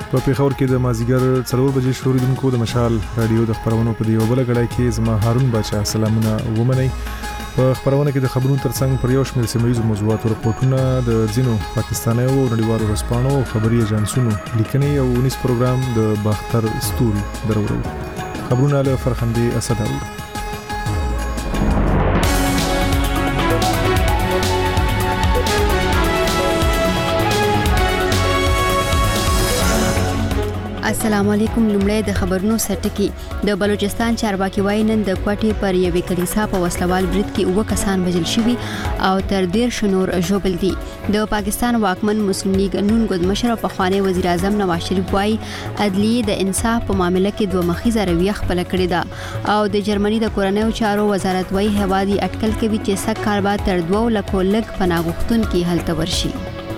په پیښور کې د مازیګر 4 بجې شروع د مشال رادیو د خبرونو په دی او بل غړای کې زما هارون بچا سلامونه ومنئ. په خبرونه کې د خبرونو ترڅنګ پر یو شمېر سیمایي موضوعاتو رپورټونه د ځینو پاکستاني او نړیوالو رسپانو او خبري ایجنسونو لیکنې او ونیس پروګرام د باختر ستوري درورو. خبرونه له فرخندي اسد اورو. السلام علیکم. لومړی د خبرونو سرټکی. د بلوچستان چارواکي وایي نن د کوټې پر یوې کلیسا په وسلوال برید کې 9 کسان وژل شوي او تر 13 نور ژوبل دي. د پاکستان واکمن مسلم لیگ نون ګوند په خوانی وزیر اعظم نواز شریف وایي عدلیه د انصاف په معاملې کې دوه مخیزه رویه خپل کړې ده او د جرمني د کورنیو چارو وزارت وایي هوادي اټکل کوي چې سږ کال بعد تر 2 لک لږ پناهغښتون کې هلته ورشي.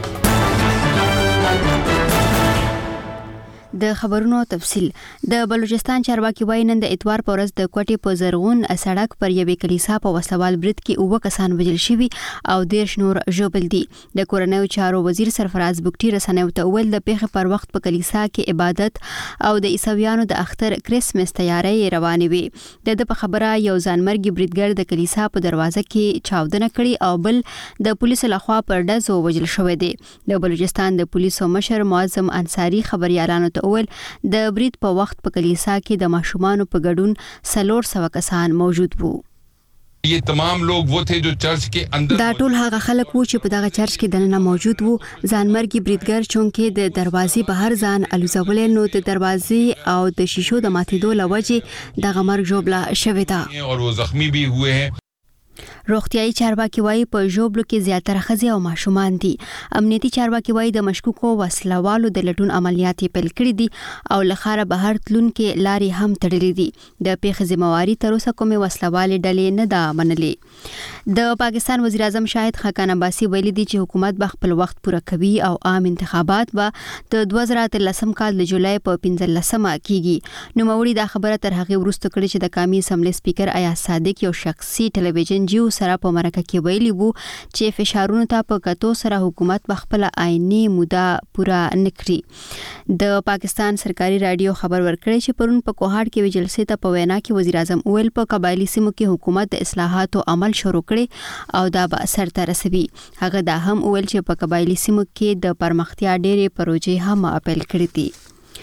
د خبرونو تفصيل. د بلوچستان چارواکي وایي نن د اتوار په ورځ د کوټې په زرغون سړک پر یوې کلیسا په وسلوال برید کې 9 کسان وژل شوي او 13 نور ژوبل دي. د کورنیو چارو وزیر سرفراز بوکټي رسنیو ته ویل د پیښې پر وخت په کلیسا کې عبادت او د عیسویانو د اختر کریسمس تیاری روانې وي. د په خبره یو ځانمرګي بریدګر د کلیسا په دروازه کې چاودنه کړې او بل د پولیسو لخوا پر ډزو وژل شوی دی. د بلوچستان د پولیسو مشر معظم انصاری خبريالانو ته د برید په وخت په کلیسا کې د ماشومانو په ګډون 400 کسان موجود وو. یہ تمام لوگ وہ تھے جو چرچ کے اندر دا ټول هغه خلک وو چې په دغه چرچ کې دننه موجود وو. ځانمرګي بریدګر چونکې د دروازې بهر ځان الوزولې نو د دروازې او د شیشو د ماتېدو لوجې دغه مرګ جوړه شوې ده اور وہ زخمی بھی ہوئے ہیں. روغتیايي چارواکي وایي په ژوبلو کې زیاتره ښځې او ماشومان دي. امنیتي چارواکي وایي د مشکوکو وسلوالو د لټون عملیات پیل کړي دي او لخره بهر تلونکو لارې هم تړلې دي. د پیښې ذمہواری تر اوسه کومه وسلوالې ډلې نه ده منلې. د پاکستان وزیر اعظم شاهد خاقان عباسي ویلي دي چې حکومت به خپل وخت پوره کوي او عام انتخابات به د 2013 کال د جولای په 15مه کیږي. نو موري دا خبره تر هغه وروسته کړي چې د قومي اسمبلی سپیکر ایاز صادق یو شخصي ټلویزیون جیو سره په مرکه کې ویلي وو چې فشارونو ته په کتو سره حکومت په خپل آئینی موده پورا نکړي. د پاکستان سرکاري رادیو خبر ورکړی چې پرون په کوهاټ کې جلسې ته په وینا کې وزیر اعظم ویل په قبایلی سیمو کې حکومت د اصلاحاتو عمل شروع کړي او دا به اثر ته رسوي. هغه دا هم ویل چې په قبایلی سیمو کې د پرمختیا ډېرې پروژې هم اپیل کړې دي.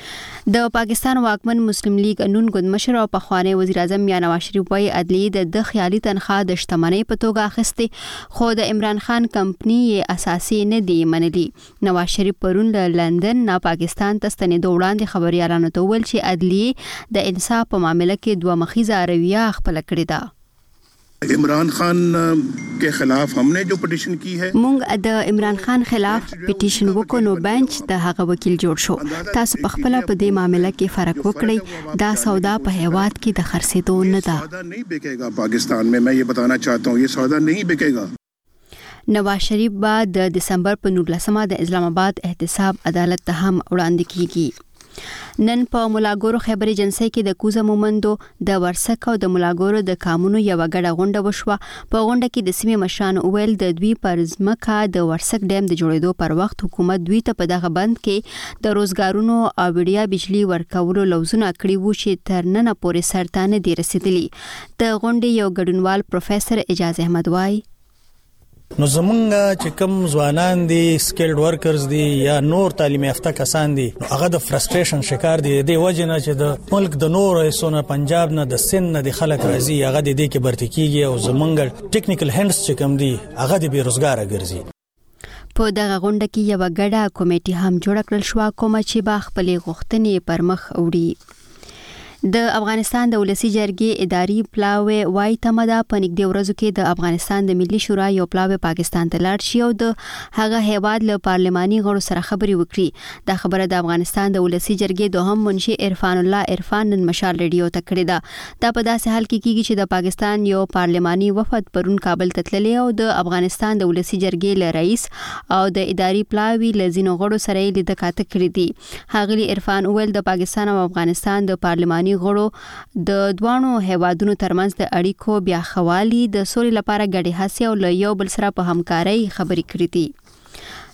د پاکستان واکمن مسلم لیگ نون ګوند مشر او په خوانی وزیر اعظم نواز شریف وایي عدلیه د خیالي تنخواه د شتمنۍ په توګه اخیسته خو د عمران خان کمپنی یې اساسي نه دی منلي. نواز شریف پرون له لندن نه پاکستان ته ستنېدو وړاندې خبريالانو ته ویل چې عدلیه د انصاف په معاملې کې دوه مخیزه رویه خپل کړې ده. عمران خان کے خلاف ہم نے جو پٹیشن کی ہے مونږ د عمران خان خلاف پټیشن وکړو نو بنچ د هغه وکیل جوړ شو. تاسو په خپل په دې معاملې کې فرق وکړئ. دا سودا په هیواد کې د خرڅېدو نه ده. سودا نہیں بکے گا پاکستان میں یہ بتانا چاہتا ہوں. یہ سودا نہیں بکے گا. نواز شریف بعد د دسمبر په 19 د اسلام آباد احتساب عدالت ته هم وړاندې کیږي. نن په ملاګورو خبري جنسي کې د کوزه مومندو د ورسک او د ملاګورو د قانونو یو غړه غونډه وشوه. په غونډه کې د سیمې مشران ویل د دوی پر ځمکه د ورسک ډیم د جوړېدو پر وخت حکومت دوی ته په دغه بند کې د روزګارونو او وړیا بجلی ورکولو لوزونه کړی وو چې تر نن پورې سرتانه دي رسیدلی. د غونډې یو ګډونوال پروفیسور اجاز احمد وای نو زمونږ چې کوم ځوانان دي سکیلډ ورکرز دي یا نور تعلیم یافته کسان دي هغه د فرستریشن شکار دي د وجه نه چې د ملک د نور ایسونه پنجاب نه د سن نه د خلک راځي هغه د دې کې برتی کیږي او زمونږ ټیکنیکل هندز چې کوم دي هغه د بیروزګار ګرځي. په دغه غونډه کې یو غړه کمیټه هم جوړ کړل شو کوم چې با خپل غوښتنې پر مخ وړي. د افغانستان د ولسی جرګې اداري پلاوی وای تمدا په نږدې ورځو کې د افغانستان د ملي شورا یو پلاوی پاکستان ته لاړ شي او د هغه هیواد له پارلماني غړو سره خبري وکړي. دا خبره د افغانستان د ولسی جرګې دوهم منشي عرفان الله عرفان نن مشال ریډیو ته کړې ده. دا په داسې حال کې کیږي چې د پاکستان یو پارلماني وفد پرون کابل ته تللی او د افغانستان د ولسی جرګې له رئیس او د اداري پلاوی له ځینو غړو سره لیدل کاته کړې دي. هغلی عرفان ویل د پاکستان او افغانستان د پارلماني غړو د دوانو هیوادونو ترمنځ د اړیکو بیا خوالي د سولې لپاره ګډې هڅې او له یو بل سره په همکارۍ خبرې کړې دي.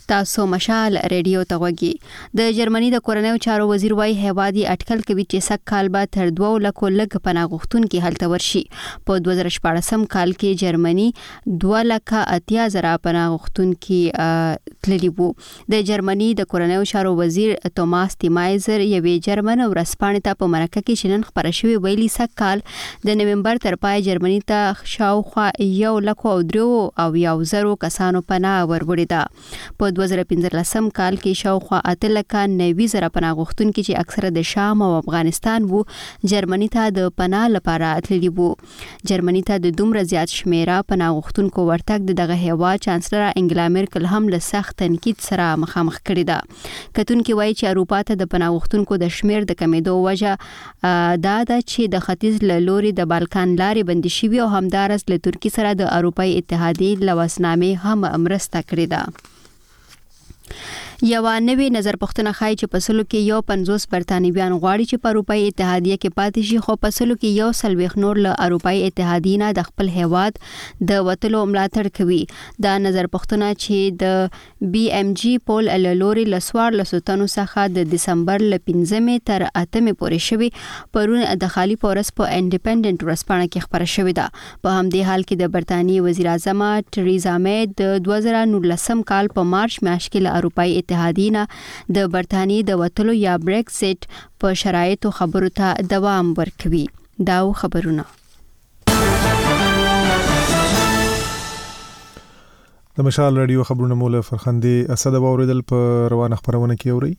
تاسو مشال ریډیو ته وګورئ د جرمني د کورنیو چارو وزیر وايي هیوادي اټکل کوي چې سک کال بعد تر 2 لک لګ پناه غوښتونکي هلته ورشي په 2014 کال کې جرمني 2,80,000 پناه غوښتونکي تللي وو د جرمني د کورنیو چارو وزیر توماس تیمایزر یوې جرمن ورسپانې ته په مرکه کې شنن خبره شوې ویلي سک کال د نومبر تر پای جرمني ته شاوخوا 1,03,000 کسانو پناه وروړي ده په 2015 کال کې شاوخوا 8,90,000 پناه غوښتونکي چې اکثره د شام او افغانستان وو جرمني ته د پناه لپاره تللي وو جرمني ته د دومره زیات شمیره پناه غوښتونکو ورتګ دغه هیواد چانسلر انګلا میرکل هم له سخت تنقید سره مخامخ کړی ده کتونکي وایي چې اروپا ته د پناه غوښتونکو د شمیر د کمیدو وجه دا ده چې د ختیځ له لوري د بالکان لارې بندي شوي او همدارس له ترکیې سره د اروپای اتحادیې لوسنامې هم مرسته کړې ده یو نوې نظر پوښتنه ښایي چې په سلو کې 50 برتانویان غواړي چې په اروپای اتحادیه کې پاتې شي خو په سلو کې 140 نور له اروپای اتحادیې نه د خپل هیواد د وټلو ملاتړ کوي دا نظر پوښتنه چې د بي ام جي پول لوري لسوار لسوتنو څخه د دسمبر ل 15 تر 8 پورې شوی پرون د خالی پورس په انډیپندنت ورسپانه کې خبره شوې ده په همدې حال کې د برتانیې وزیر اعظم ټریزا مې د 2019 کال په مارچ میاشت کې له اروپای اتحادیه د برتانیې د وټلو یا بریکسټ په شرایطو خبرو ته دوام ورکوي دا خبرونه د مشال رادیو خبرونه مولا فرخندي اسد اوریدل په روانه خبرونه کې اوري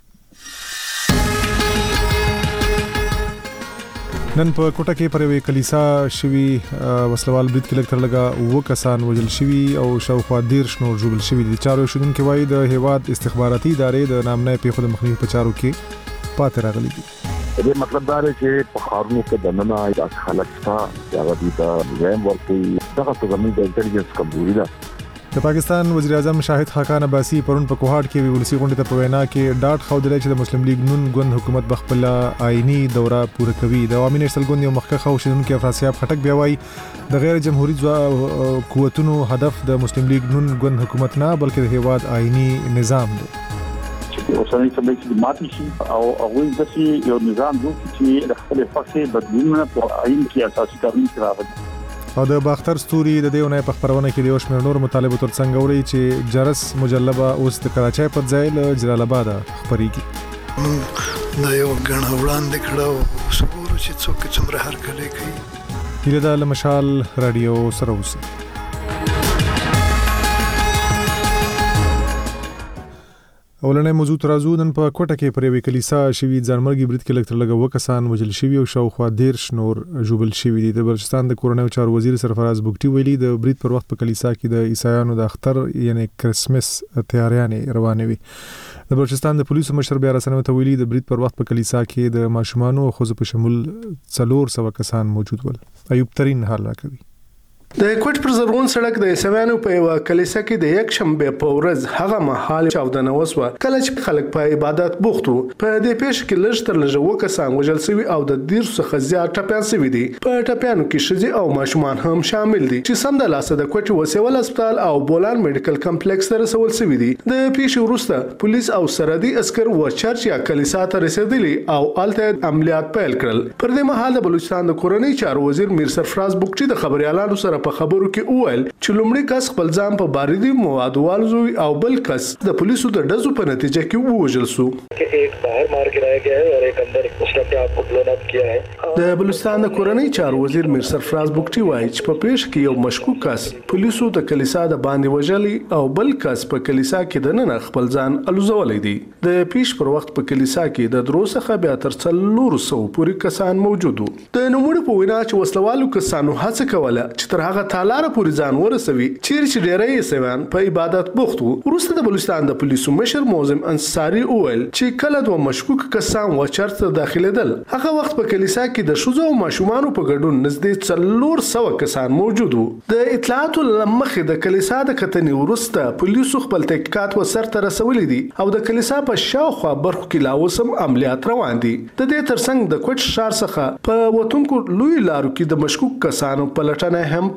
نن په کوټه کې پرې کلیسا شوی وسلوال برید کې لګتر لگا کسان وجل شوی او شاوخوا 10 نور جوړل شوی دي چارو شودونکو وایي د هیواد استخباراتي ادارې د نامنه پیښو د مخنیوي په چارو کې پاتې راغلي دي دې مطلب دا دی چې په خارونو کې د نننه د خلک څخه هغه د زم ورته دغه زموږ د انټيليجنس کمزوري ده د پاکستان وزیر اعظم شاهد خاقان عباسی پرون په کوهاټ کې ولسی غونډه ته په وینا کې ډاټ خو درې چې د مسلم لیگ نون ګوند حکومت بخپل آئینی دوره پوره کوي د عوامي نېشنل ګوند یو مخکخه او شینونکو افراسیاب خټک بیا وایي د غیر جمهوریت قوتونو هدف د مسلم لیگ نون ګوند حکومت نه بلکې د هیواد آئینی نظام دی اوسنۍ سمې چې ماتې شي او هغه د یو نظام جوړ چې د خپل فصل بدلونونه په آئین کې اساسي قانون راغلي او د باختر ستوري د دیونه په خبرونه کې د یو شمېر نور مطالبه تر څنګه وړي چې جرس مجلبه اوس د کراچۍ پر ځای له جلال آباد خبريږي دا یو غن وړاندې کړه سپورو چې څوک څومره هر کله کوي هله د مشال رادیو سره اوسي اولنې موضوع ترازو نن په کوټه کې پرې کلیسا شوی ځانمرګي برید کې لګتر لګا وکسان وجل شوی او شاوخوا 10 نور جوړل شوی دي د بلوچستان د کورنیو چارو وزیر سرفراز بوګټي ویلي د برید پر وخت په کلیسا کې د عیسایانو د اختر یعنی کرسمس تیاریانې روانې وي د بلوچستان د پولیسو مشر بیا رسنیو ته ویلي د برید پر وخت په کلیسا کې د ماشومانو او خزو په شمول 400 کسان موجود ول ایوب ترين حال راکوي د کوټ پر زرغون سړک د عیسویانو په یو کلیسا کې د یک شنبه په ورځ هغه مهال چاودنه وسوه کله چې خلک په عبادت بوخت وو په دې پیښ کې لږ تر لږه وکسان وژل شوي او د 10 څخه زیات ټپيان شوي دي په ټپيانو کې ښځې او ماشومان هم شامل دي چې سم د لاسه د کوټ وسیول هسپتال او بولان میډیکل کمپلیکس ته رسول شوي دي د پیښې وروسته پولیس او سرحدي عسكر و چرچ یا کلیسا ته رسیدلي او الته عملیات پیل کړل پر دې مهال د بلوچستان د کورنۍ چارو وزیر میر سرفراز بوګټي د خبريالانو سره په خبرو کې وویل چې لومړی کس خپل ځان په باریدي موادو والزوي او بل کس د پولیسو د ډزو په نتیجه کې ووژل شو कि एक बाहर मार गिराया गया है और एक अंदर उसने अपने आप को ब्लोन अप किया है د بلوچستان د کورنۍ چارو وزیر میر سرفراز بوګټي وایي چې په پیښ کې یو مشکوک کس پولیسو د کلیسا د باندې وژلي او بل کس په کلیسا کې د نن خپل ځان الوزولې دي د پیښ پر وخت په کلیسا کې د درو څخه بیا تر 400 پورې کسان موجود وو د نوموړي په وینا چې وسلوالو کسانو هڅه کوله چې تر هغه تالار پورې ځان ورسوي چې ډېری سویان په عبادت بوخت وو وروسته د بلوچستان د پولیسو مشر موزم انصاری وویل چې کله دوه مشکوک کسان و چرته داخليدل هغه وخت په کلیسا کې د شوزو او ماشومانو په ګډون نږدې 400 کسان موجود وو د اطلاعاتو لمخې د کلیسا د کتنې وروسته پولیسو خپل تحقیقات وسرته رسولي دي او د کلیسا په شاوخوا برخو کې لا اوسم عملیات روان دي د دې ترڅنګ د کوټ شهر څخه په وټونکو لوی لارو کې د مشکوک کسانو په لټنه هم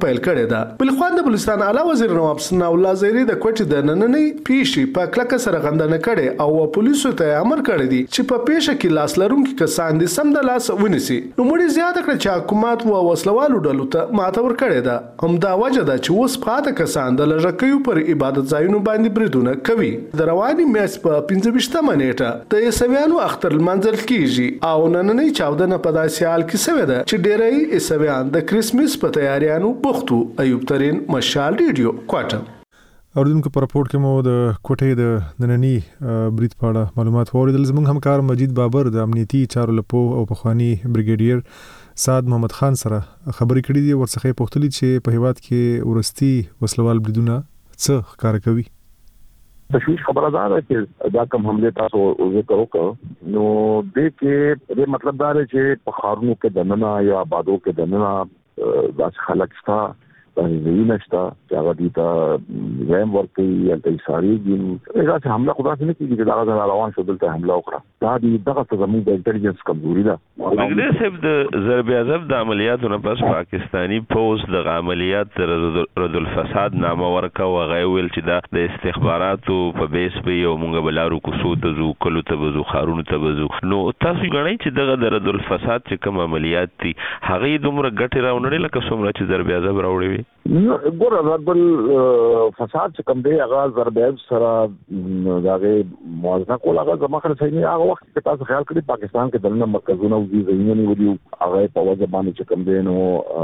پیل کړې ده. بل خو د بلوچستان اعلی وزیر نواب ثناء الله زهري د کوټې د نننۍ پیښې په کلکه سره غندنه کړې او پولیسو ته امر کړی دی چې په پیښه کې لاس لرونکي کسان دي سم د لاس ونیسي. نو مړي زیاته کړ چې حکومت او وسلوالو ډلو ته ماته ور کړې ده. همدا وجه ده چې اوس پاته کسان د لږکیو پر عبادت ځایونو باندې بریدونه کوي. د رواني میاشت په 15 نیټه د عیسویانو اختر المنزل کیږي او نننۍ چاودنه په داسې حال کې شوې ده چې ډېری عیسویان د کریسمس په تیاریانو بوختو. ایوب ترين، مشال ریډیو، کوټه. اوردونکو په راپورټ کې مو د کوټې د نننۍ برید په اړه معلومات واوریدل. زموږ همکار مجید بابر د امنیتي چارو لپو او پخوانی بریګیډیر سعد محمد خان سره خبرې کړې دي. ورڅخه پوښتلې چې په هیواد کې ورستي وسلوال بریدونه څه ښکار کوي. تشویش خبره ده چې دا کوم حمله تاسو ذکر وکړو نو د کې د مطلب دا دی چې په خارونو کې دننه یا آبادو کې دننه داس خلک شته د نشتا چې هغه دي ته زم ورته یا د اشاري دي دا چې حمله خدا څخه نه کیږي دا غواړي روان شو دلته حمله وکړه. دا دغه څه زموږ د انټيليجنس کمزوري ده. انګلیس صاحب د ضرب عذاب د عملیاتو نه پس پاکستانی پوز د عملیات رد الفساد نامه ورکا او غویل چې دا د استخباراتو په بیس په یو مونږ بلارو کوسو ته زو کلو ته بزو خارونو ته بزو. نو تاسو غواړئ چې دغه د رد الفساد چې کوم عملیات دي هغه دومره ګټه راوړل لکه څومره چې ضرب عذاب راوړي. ګوره ضرب الفساد چې کوم دی هغه ضرب عذاب سره داغه موازنه کول هغه زموږ سره صحیح هغه وخت کې تاسو خیال کړئ پاکستان کې دلته مرکزونه او ځینې نیولې هغه په وجه باندې چې کوم دی نو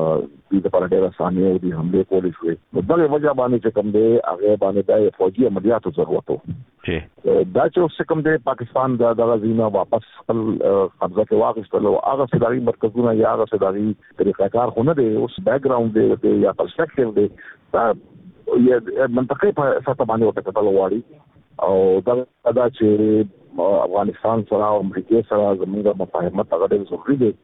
د پرډیرا ثانیه او د حمله کولې شوې. نو دغه وجه باندې چې کوم دی هغه باندې د فوجي عملیاتو ضرورت و چې دا چې اوس کوم دی پاکستان دغه ځینې واپس خپل قبضه کې واخیستل او هغه صداري مرکزونه یا هغه صداري طریقه کار خو نه دی اوس بیک ګراوند دی یا پرسپیکټیو دی دا منطقې په سطح باندې وکړل غواړي او دا چې افغانستان سره او امریکا سره زموږ مفاهمت هغه ډېر ضروري دی.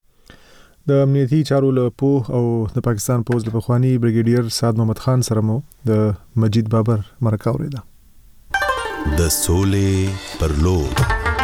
د امنیتي چارو لپو او د پاکستان پوز د پخوانی بریګیډیر سعد محمد خان سره مو د مجید بابر مرکه اوریده. د سولې پر لور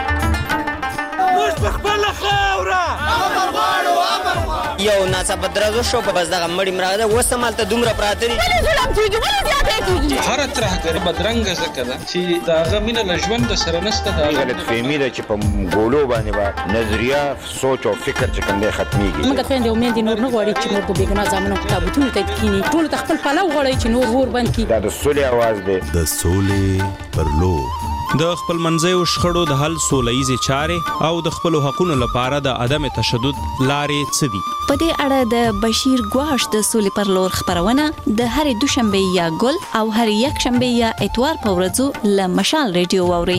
یو ناڅه بدرازو شو په بس دغه مړی مراده وسمال ته دومره پراته دي هر ترهګر بدرنګ زکه ده چې دا غمینه لژوند سره نسته دا غلط فهمي ده چې په ګولو باندې با نظریه سوچ او فکر چې کوم دی ختميږي. موږ خويندې او مېندې نور نه غواړي چې موږ په بیګناه ځامنو تابوتونو ته کینی ټول خپل پلو غواړي چې نور ور باندې کی. دا د سولې आवाज دی. د سولې پر لور د خپل منځیو شخړو د حل سوله‌یزې چارې او د خپل حقوقو لپاره د عدم تشدد لارې څه دي. په دې اړه د بشیر ګواش د سولې پر لور خبرونه د هر دوشنبه یا ګل او هر یک شنبه یا اتوار په ورځو له مشال ریډیو واوري.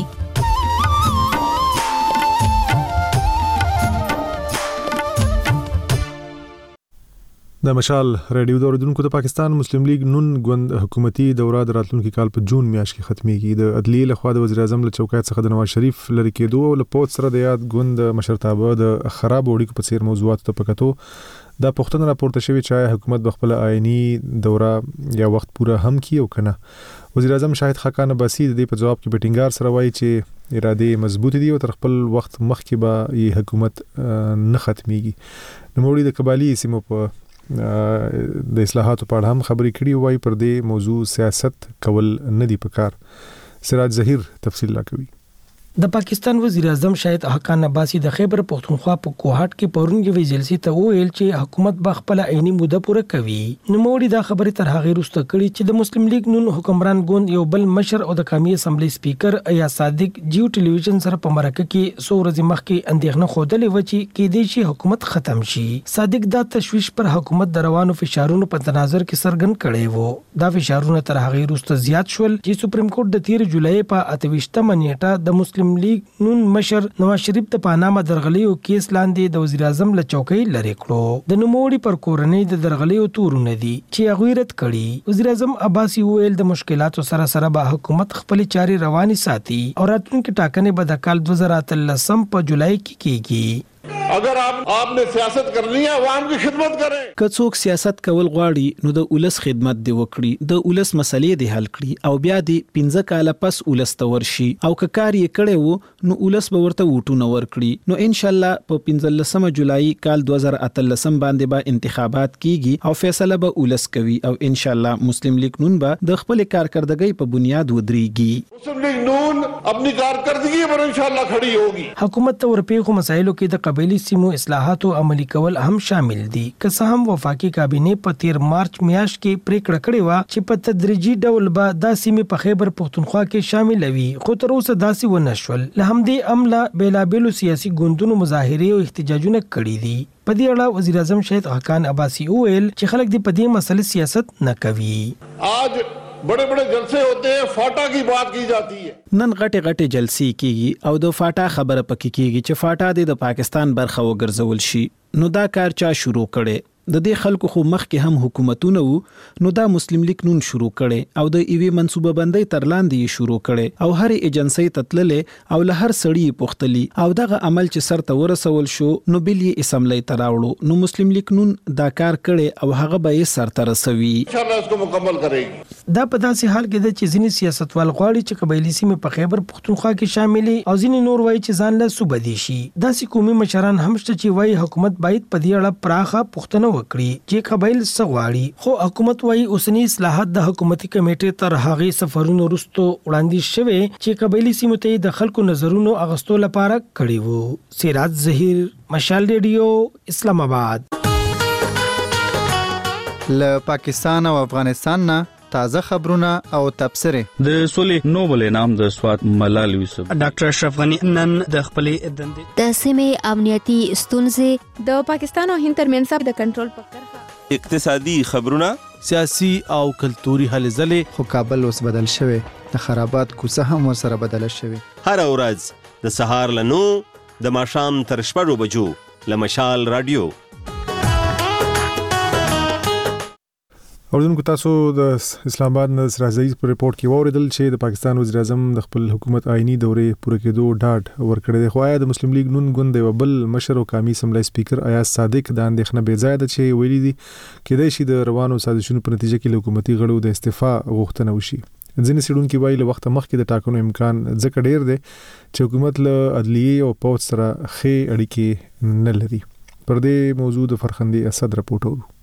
د مشال ریډیو د اوریدونکو د پاکستان مسلم لیگ نون ګوند حکومتي دوره د راتلونکي کال په جون میاشت کې ختميږي. د عدلیې لخوا د وزیر اعظم له چوکاټ څخه د نواز شریف لری کېدو او له پوت سره د یاد ګوند مشرتابه د خراب وړي په څیر موضوعات ته پکاتو دا پښتنه راپورته شوی چې حکومت بخپل آئینی دوره یا وخت پورا هم کی او کنه. وزیر اعظم شاهد خاقان عباسی د دې په جواب کې بیټینګار سره وایي چې اراده مضبوط دي او تر خپل وخت مخکې به یې حکومت نه ختميږي. نو موږ د قبالي سیمو په د اصلاحاتو په اړه هم خبرې کړې وای پر دې موضوع سیاست کول نه دی پکار. سراج ظهیر تفصیل لا کوي. د پاکستان وزیر اعظم شاهد خاقان عباسی د خیبر پختونخوا په کوهاټ کې پرون یوې جلسې ته ویل چې حکومت به خپل عیني موده پوره کوي. نو موږ دا خبره تر هغه وروسته کړې چې د مسلم لیگ نون حکمران ګوند یو بل مشر او د قومي اسمبلی سپیکر ایا صادق جیو ټلویزیون سره په مرکه کې څو ورځې مخکې اندېښنه خوده و چې کې دې شي حکومت ختم شي. صادق دا تشویش پر حکومت د روانو فشارونو په تناظر کې سرګن کړي وو. دا فشارونه تر هغه وروسته زیات شول چې سپریم کورټ د 13 جولای په 28 نیټه د مسلم لیگ نون مشر نواز شریف ته پانامه درغلیو کیس لاندې د وزیر اعظم له چوکۍ لری کړو. د نوموړي پر کورنۍ د درغلیو تورونه دي چې غیرت کړي. وزیر اعظم عباسی ویل د مشکلاتو سره سره به حکومت خپل چاري رواني ساتي او راتلونکي ټاکنې به د کال 2013 په جولای کې کیږي. अगर आपने सियासत करनी है आवाम की खिदमत करें। که څوک سیاست کول غواړي نو د ولس خدمت دی وکړي، د ولس مسلې دی حل کړي او بیا دی 15 کاله پس ولس ته ورشي او که کار یې کړی وو نو ولس به ورته ووټونه ورکړي. نو ان شاء الله په 15 جولای کال 2013 باندې به انتخابات کیږي او فیصله به ولس کوي او ان شاء الله مسلم لیگ نون به د خپل کارکردګۍ په بنیاد ودرېږي. مسلم لیگ نون خپل کارکردګۍ پر ان شاء الله کھڑی ہوگی. حکومت ته ورپېښو مسایلو کې د قبایلی سیمو اصلاحات او عملي کول هم شامل دي. که څه هم وفاقي کابینه په 13 مارچ میاشت کې پریکړه کړې و چې په تدریجي ډول به د سیمې په خیبر پختونخوا کې شامل وي، خو تر اوسه داسې ونه شول. له همدې امله بیلابېلو سیاسي ګوندونو مظاهرې او احتجاجونه کړي دي. په دې اړه وزیر اعظم شهید حقان عباسی وویل چې خلک دې په دې مسلې سیاست نه کوي. आज बड़े बड़े जलसे होते हैं, फाटा की बात की जाती है. نن غټه غټه جلسې کیږي او د فاټا خبره پکې کیږي چې فاټا د پاکستان برخه وګرځول شي. نو دا کار چا شروع کړي؟ د دې خلکو خو مخکې هم حکومتونه وو، نو دا مسلم لیگ نون شروع کړي او د ایوي منصوبه بندۍ تر لاندې شروع کړي او هر ایجنسی تتللې او له هر سړی پختلی او دغه عمل چې سر ته ورسول شو نو بل یې اسمبلی تراوړو. نو مسلم لیگ نون دا کار کړي او هغه به یې سر ته رسوي. ان شاء الله اس کو مکمل کړي. دا په داسې حال کې د چې ځینې سیاستوال غواړي چې قبایلی سیمې په خیبر پختونخوا کې شاملې او ځینې نور وایي چې ځان له صوبه دي شي. داسې قومي مشران هم شته چې وایي حکومت باید په دې اړه پراخه پوښتنه وکړي چې قبایل څه غواړي. خو حکومت وایي اوسنی اصلاحات د حکومتي کمیټې تر هغې سفرونو وروسته وړاندیز شوی چې قبایلی سیمو ته د خلکو نظرونو اغستو لپاره کړي وو. سراج ظهیر، مشال ریډیو، اسلام آباد. له پاکستان او افغانستان نه تازه خبرونه او تبصره. د سولې نوبل انعام د سوات ملال یوسف ډاکټر اشرف غنی نن د خپلې دندې د سیمې امنیتي ستونزې د پاکستان او هند ترمنځ د کنټرول په کرښه اقتصادي خبرونه سیاسي او کلتوري هلې ځلې. خو کابل اوس بدل شوی، د خرابات کوڅه هم ورسره بدله شوی. هر ورځ د سهار له 9 د ماښام تر 6 بجو له مشال رادیو. اوردونکو تاسو د اسلام آباد نه سرازي په ریپورت کې ووریدل چې د پاکستان وزیر اعظم د خپل حکومت آئینی دورې پوره کېدو ډاډ ورکړی دی. خو آیا د مسلم لیگ نون ګوند یو بل مشر او قومي اسمبلی سپیکر ایاز صادق د اندېښنه بې ځای ده چې ویلي دي کېدای شي د روانو سازشونو په نتیجه کې حکومتي غړو د استعفا غوښتنه وشي. ځینې څېړونکي وایي له وخته مخکې د ټاکنو امکان ځکه ډېر دی چې حکومت له عدلیې او پوځ سره ښې اړیکې نه لري. پر دې موضوع د فرخندي اسد راپورټ ورو.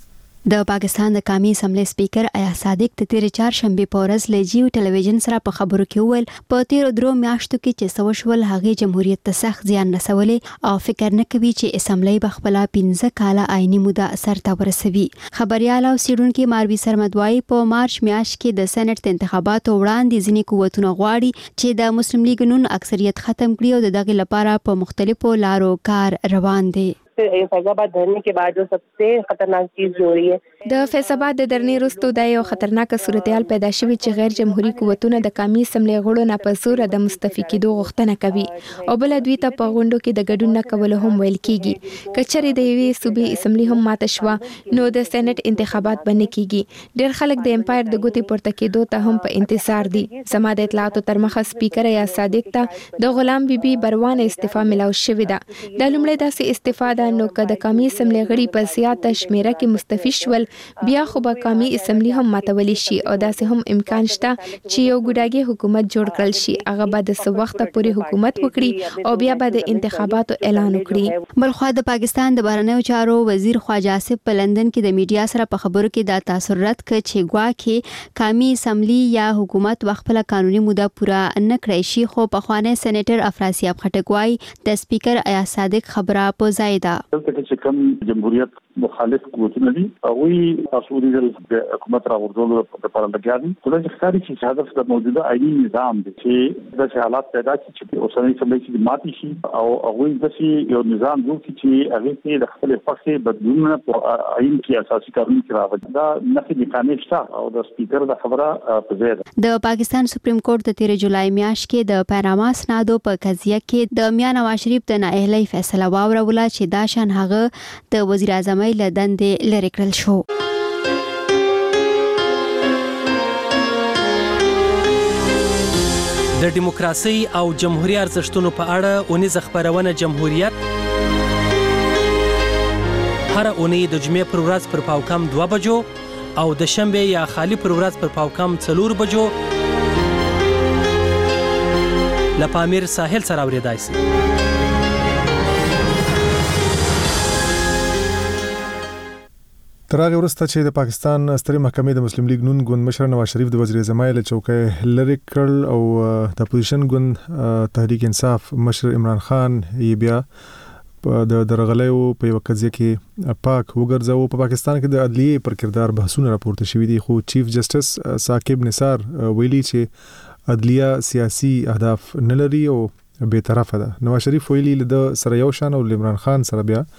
د پاکستان د قومي اسمبلی سپیکر ایاز صادق د تیر چهارشنبه په ورځ له جیو ټلویزیون سره په خبرو کې وویل په تیر 3 میاشتو کې چې سوشول هغه جمهوریت ته سخت زیان رسولې او فکر نه کوي چې اسمبلی به خپل 15 کاله آئینی موده سر ته ورسوي. خبريال او سیډونکو ماروي سرمدوای په مارچ میاشت کې د سېنات انتخاباتو وړاندې ځینې قوتونه غواړي چې د مسلم لیگ نون اکثریت ختم کړي او د دغه لپاره په مختلفو لارو کار روان دي. फैजाबाद धरने के बाद जो सबसे खतरनाक चीज जो हो रही है د فیصلات د درنې وروسته د یو خطرناک صورتحال پیدا شوی چې غیر جمهوریت قوتونه د قومي اسمبلی غړو نه په زور د مستعفي کېدو غوښتنه کوي او بل دوی ته په غونډو کې د ګډون نه کول هم ویل کیږي. کچري د یوې صوبې اسمبلی هم ماته شو نو د سېنات انتخابات باندې کیږي. ډېر خلک د امپایر د ګوتې پورته کېدو ته هم په انتظار دي. سما د اطلاعاتو تر مخه سپیکر ایاز صادق ته د غلام بیبي بروان استعفا ملاو شوې ده. د لومړی داسې استفاده نو که د قومي اسمبلی غړي په زیاته شمیره کې مستعفي شول بیا خو به قومي اسمبلی هم ماتولی شي او داسې هم امکان شته چې یو ګډاګي حکومت جوړ کړل شي. هغه به د څه وخت پورې حکومت وکړي او بیا به د انتخاباتو اعلان وکړي. بلخو د پاکستان د بهرنیو چارو وزیر خواجه آصف په لندن کې د میډیا سره په خبرو کې دا تاثر رد کړ چې ګواکې قومي اسمبلی یا حکومت خپل قانوني موده پوره نه کړی شي. خو په خوانه سېنیټر افراسیاب خټک وايي د سپیکر ایاز صادق خبره په ځای ده. چې کوم جمهوریت مخالف قوتونه دي هغه تاسو د حکومت راوړلو لپاره لګیا دي. خو دا ښکاري چې هدف د موجوده آئینی نظام دی چې د حالات پیدا چې اوسنۍ سمې چې ماتي شي او هغه د یو نظام جوړ کړي چې هغه کې د خپل فقې بدلونونه په آئین کې اساسي قانون کې راوړي. دا نفي امکانات شته او د سپیکر د خبره په ځای ده. د پاکستان سپریم کورټ د 13 جولای میاشت کې د پاناما سنادو په قضیه کې د میاں نواز شریف د نااهلۍ فیصله واوروله چې دا شان هغه د وزیر اعظم له دندې لرې کړل شو. د دیموکراسي او جمهوریت ارزښتونو په اړه اونیزه خبرونه جمهوریت هر اونۍ د جمعې پر ورځ پر پاوکم 2 بجو او د شنبه یا خالی پر ورځ پر پاوکم 4 بجو لپامیر ساحل سره اوریدای شي. ترغه ورسته چې د پاکستان سترې محکمې د مسلم لیگ نون ګوند مشر نواز شریف د وزیر اعظم له چوکۍ لری کړل او د اپوزیشن ګوند تحریک انصاف مشر عمران خان یې بیا د درغلیو په یو قضیه کې پاک وګرځاو. په پاکستان کې د عدلیه پر کردار بحثونه راپورته شوې دي، خو چیف جسټس ثاقب نثار ویلي چې عدلیه سیاسي اهداف نه لري او به طرفه ده. نواز شریف ویلي د سره یو شان او عمران خان سره بیا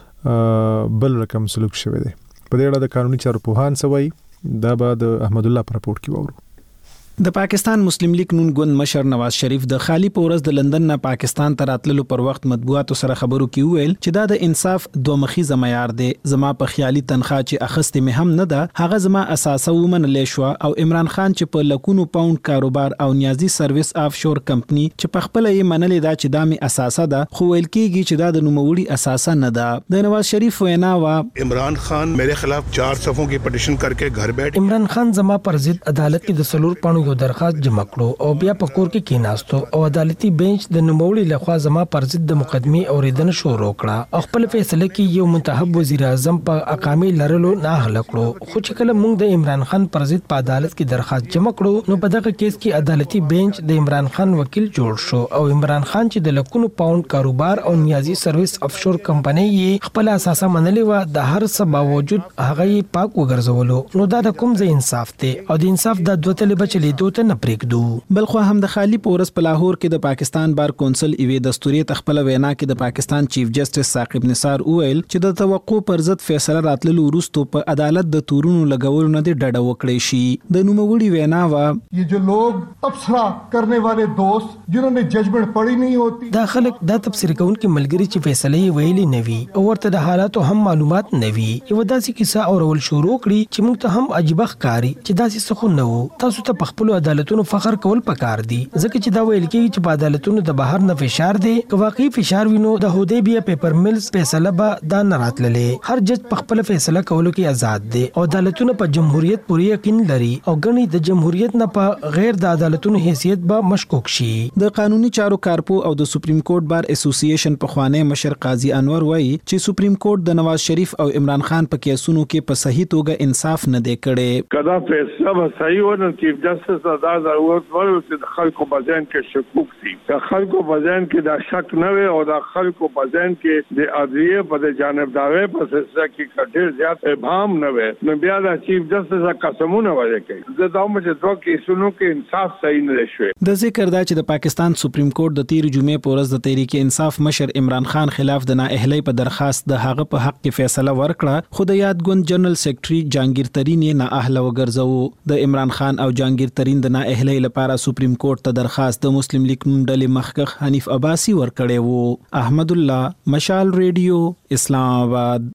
بل رقم سلوک شوی دی. په دې اړه د قانوني چارو پوهان سوي دا به د احمد الله پر راپورټ کې وورو. د پاکستان مسلم لیگ نون ګوند مشر نواز شریف د خالی پورز د لندن نه پاکستان ته راتللو پر وخت مطبوعاتو سره خبرو کې ویل چې دا د انصاف دوه مخیزه معیار دی. زما په خیالي تنخواه چې اخستې مې هم نه ده هغه زما اساسه ومنلې شو او عمران خان چې په لکونو پاوند کاروبار او نیازي سرویس آف شور کمپنی چې په خپل یې منلې دا چې دا مې اساسه ده، خو ویل کېږي چې دا د نوموړي اساسه نه ده. د نواز شریف وینا وا عمران خان میرے خلاف 4 صفوں کی پٹیشن کرके घर बैठ عمران خان زما پر ضد عدالت کې د سلور پاڼو یو درخواست جمع کړو او بیا په کور کې کېناستو او عدالتي بنچ د نوموړي لخوا زما پر ضد د مقدمې اوریدنه شروع کړه او خپل فیصله کې یو منتخب وزیر اعظم په اقامې لرلو نه حل کړو. خو چې کله موږ د عمران خان پر ضد په عدالت کې درخواست جمع کړو نو په دغه کیس کې عدالتي بنچ د عمران خان وکیل جوړ شو او عمران خان چې د لکونو پاوند کاروبار او نیازي سرویس افشور کمپنۍ یې خپل اساسه منلې و د هر څه باوجود هغه یې پاک وګرځولو. نو دا د کوم ځای انصاف دی او د انصاف د دوه تلې بچلې دوه نه پریږدو. بلخو هم د خالی پورس په لاهور کې د پاکستان بار کونسل ایوي دستوري تخپل وینا کې د پاکستان چیف جسټس ثاقب نثار ویل چې د توقع پر ضد فیصله راتللو وروسته په عدالت د تورونو لګولو نه ډډه وکړي شي. د نوموړي وینا وا یہ جو لوگ تبصرہ کرنے والے دوست جنہوں نے ججمنٹ پڑھی نہیں ہوتی دا خلک دا تفسیر کوونکي ملګری چې فیصله یې ویلي نوي او ورته د حالاتو هم معلومات نوي یو داسې کیسه اورول شروع کړي چې موږ ته هم عجیب ښکاري چې داسې څه خو نه وو. تاسو ته په خپل عدالتونو فخر کول پکار دي ځکه چې دا ویل کېږي چې په عدالتونو د بهر نه فشار دی. که واقعي فشار وینو د هودیبیا پیپر ملز فیصله به دا نه راتللې. هر جج په خپل فیصله کولو کې آزاد دی او عدالتونه په جمهوریت پورې یقین لري او ګڼي د جمهوریت نه په غیر د عدالتونو حیثیت به مشکوک شي. د قانوني چارو کارپو او د سپریم کورټ بار اسوسییشن په خوانه مشر قاضي انور وایي چې سپریم کورټ د نواز شریف او عمران خان په کیسونو کې په صحیح توګه انصاف نه دی کړی. کدا فیصله به صحیح ونه چیف جسټس ادا ضرورت ورو چې د خلکو په ذهن کې شکوک سي، د خلکو په ذهن کې دا شک نه وي او د خلکو په ذهن کې د عدلیه په جانبداري په سلسله کې ډېر زیات ابهام نه وي. نو بیا د چیف جسټس قسمونه وایي چې دا چې دوه کیسونو کې انصاف صحیح نه شوی. د ذکر دا چې د پاکستان سپریم کورټ د 13 جمعې په ورځ د تحریک انصاف مشر عمران خان خلاف د نااهلۍ په درخواست د هغه په حق کې فیصله ورکړه، خو د یاد ګوند جنرال سیکریټري جهانگیر ترین یې نااهله وګرځاو. د عمران خان او جهانگیر ترین د نااهلۍ لپاره سپریم کورټ ته درخواست د مسلم لیگ نون ډلې مخکخ حنیف عباسی ورکړی وو. احمد الله، مشال ریډیو، اسلام آباد.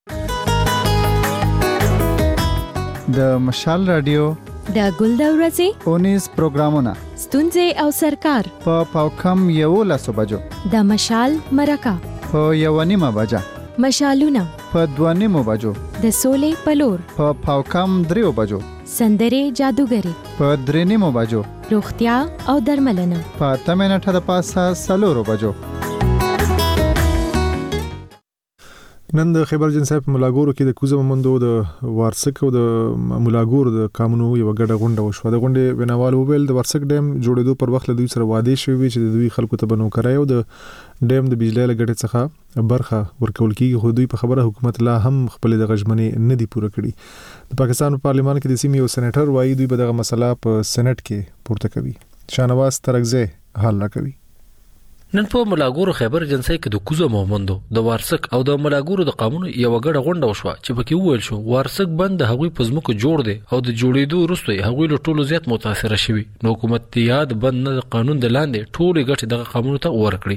د مشال رادیو د ګل د ورځې 19 پروګرامونه ستونزې او سرکار په پاوکم 11 بجو د مشال مرکه په 1:30 بجه مشالونه په 2:30 بجو د سولې پلور په پاوکم 3 بجو سندرې جادوګری په 3:30 بجو روغتیا او درملنه په 8 منټه د پاسه 4 بجو. نن د خیبر جنسای په ملاګورو کې د کوزه ممندو د وارسک او د ملاګور د قانونو یو غډه غونډه وشو. د غونډې بناوال وویل د وارسک ډیم جوړېدو پر وخت له دوی سره وعده شوی چې د دوی خلکو ته بنو کړایو د ډیم د بجلی لګټې څخه برخه ورکول کیږي. خو دوی په خبره حکومت لا هم خپل د غژمنې نه دی پوره کړی. د پاکستان په پارلیمان کې د سیمې یو سېنیټر وایي دوی به دغه مسله په سېنات کې پورته کوي. شانواز ترغزه حل راکوي. نن په ملاګورو خیبر جنسای کې د کوزه مومندو د وارسک او د ملاګورو د قانون یو غړه غونډه وشوه چې پکې وویل شو وارسک بند د هغوی په ځمکو جوړ دی او د جوړېدو وروسته هغوی له ټولو زیات متاثر شوي. نو حکومت یاد بند نه د قانون د لاندې ټولې ګټې دغه قانون ته ورکړي.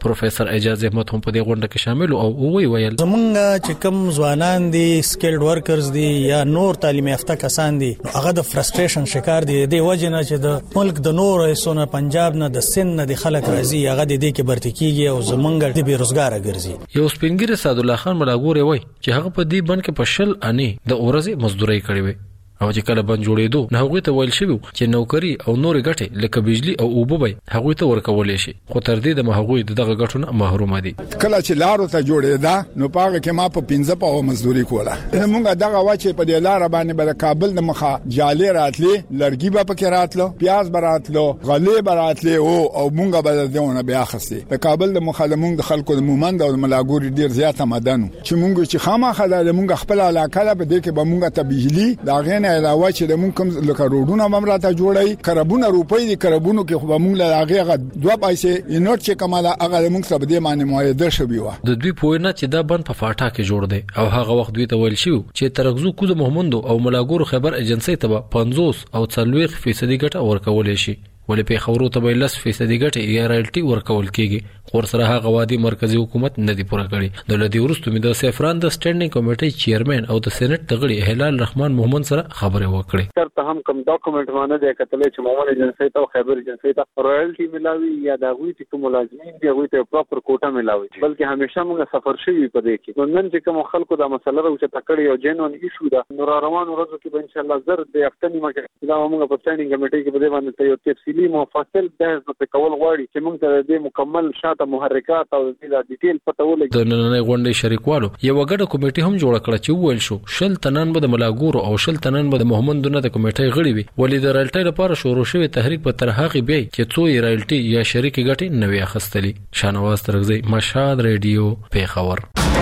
پروفیسور اعجاز احمد هم په دې غونډه کې شامل او ویل زمونږ چې کوم ځوانان دي سکیلډ ورکرز دي یا نور تعلیم یافته کسان دي هغه د فرستریشن شکار دي د وجنه چې د ملک د نور ایسونه پنجاب نه د سن نه د خلک راځي هغه د دې کې برتی کیږي او زمونږ د بیروزګار ګرځي. یو سپینګری سعد الله خان ملاګور وای چې هغه په دې بند کې په شل اني د اورزي مزدوري کړې وي او چې کله بند جوړېدو نه هغه ته ویل شوی چې نوکری او نور غټي لکه بجلی او اوبه به هغه ته ورکول شي خو تر دې د هغه دغه غټونه محروم دي. کله چې لارو ته جوړېدا نو پاګه کې ما په 15 په مزدوري کوله موږ دغه واچې په دې لار باندې به کابل د مخه جالي راتلي لړګي به پکې راتلو پیاز براتلو غلې براتلي او موږ به دونه بیا خسي د کابل د مخه د خلکو د مومند او ملاګوري ډیر زیاته مدن چې موږ چې خامخا د موږ خپل علاقه به دې کې به موږ ته بجلی دا غنه علاوه چې د مونږ کوم لکه روډونه ممراته جوړي کربونه روپۍ دي کربونو کې خو مونږ له هغه دوه پیسې انوټ چې کماله هغه مونږ سره د معنی معاهده شوی و د دوی پوینه چې دا بند په فاټا کې جوړ دی او هغه وخت دوی ته ویل شو چې ترغزو کوز محمد او ملاګور خبر ایجنسی ته 50 او 40% ګټه ورکول شي ولې په خبرو ته 10% ګټه یا رایلټي ورکول کیږي خو سره هغه وادي مرکزی حکومت نه دی پوره کړی. د لدی ورستو مې د سفران د سټینډینګ کمیټې چیرمن او د سېنات تغړي هلال رحمان محمد سره خبرې وکړې. تر ته هم کوم ډاکومېنټ باندې د کتلې چې مومن ایجنسی ته خبر ایجنسی ته رایلټي ملاوي یا د غوي چې کوم ملازمین دی غوي ته پراپر کوټه ملاوي بلکې همیشه موږ سفر شوی په دې کې نن چې کوم خلکو د مسله راو چې تکړی او جنون ایشو ده نور روان ورځو کې به ان شاء الله زر د افتنی مګه دا موږ په سټینډینګ کمیټې کې په دې باندې یو تفصیلی مفصل بحث په کول غواړي چې موږ ته د مکمل شاته محرکات او د ډیټیل پته ولګي. د نننۍ غونډې شریکوالو یو غړ کمیټه هم جوړ کړه چې ویل شو شل تنن به د ملاګور او شل تنن به د محمد دونه د کمیټې غړي وي ولې د رایلټي لپاره شروع شوی تحریک په ترهاغي بي چې څو رایلټي یا شریک غټي نوې اخستلي. شانواز ترغزي مشهد رادیو پیښور.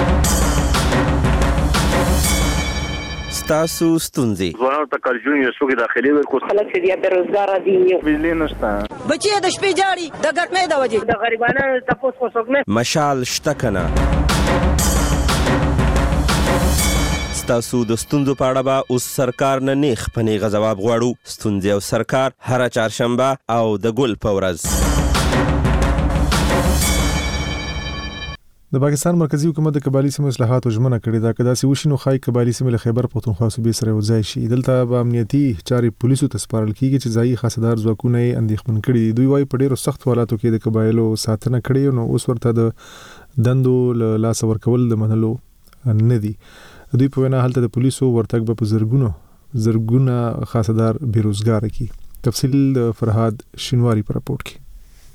ستاسو ستونزې ځوانانو ته کارجون یو څوک داخلي ورکو خلک چې بیا بیروزګار دي بجلی نشته بچي د شپې جاړي د ګټمې د وجې د غریبانو تاسو کو څوک نه مشال شته کنه. ستاسو د ستونزو په اړه به اوس سرکار نه نیخ پنې غواب غواړو. ستونزې او سرکار هر چهارشنبه او د ګل په ورځ. د پاکستان مرکزی حکومت د قبایلی سیمو اصلاحات ژمنه کړې ده کدا سی وشینو خای قبایلی سیمو له خیبر پختونخوا صوبې سره وځای شي. دلته به امنیتي چارې پولیسو ته سپارل کیږي چې ځای خاصدار ځواکونه اندېښمن کړي. دوی وايي په ډیرو سخت حالاتو کې د قبایلو ساتنه کړي نو اوس ورته د دندو لاس ورکول د منلو نه دي. دوی په وینا حالت د پولیسو ورتګ په زرګونه خاصدار بیروزګار کی. تفصیل فرهاد شینواری پر راپورټ کې.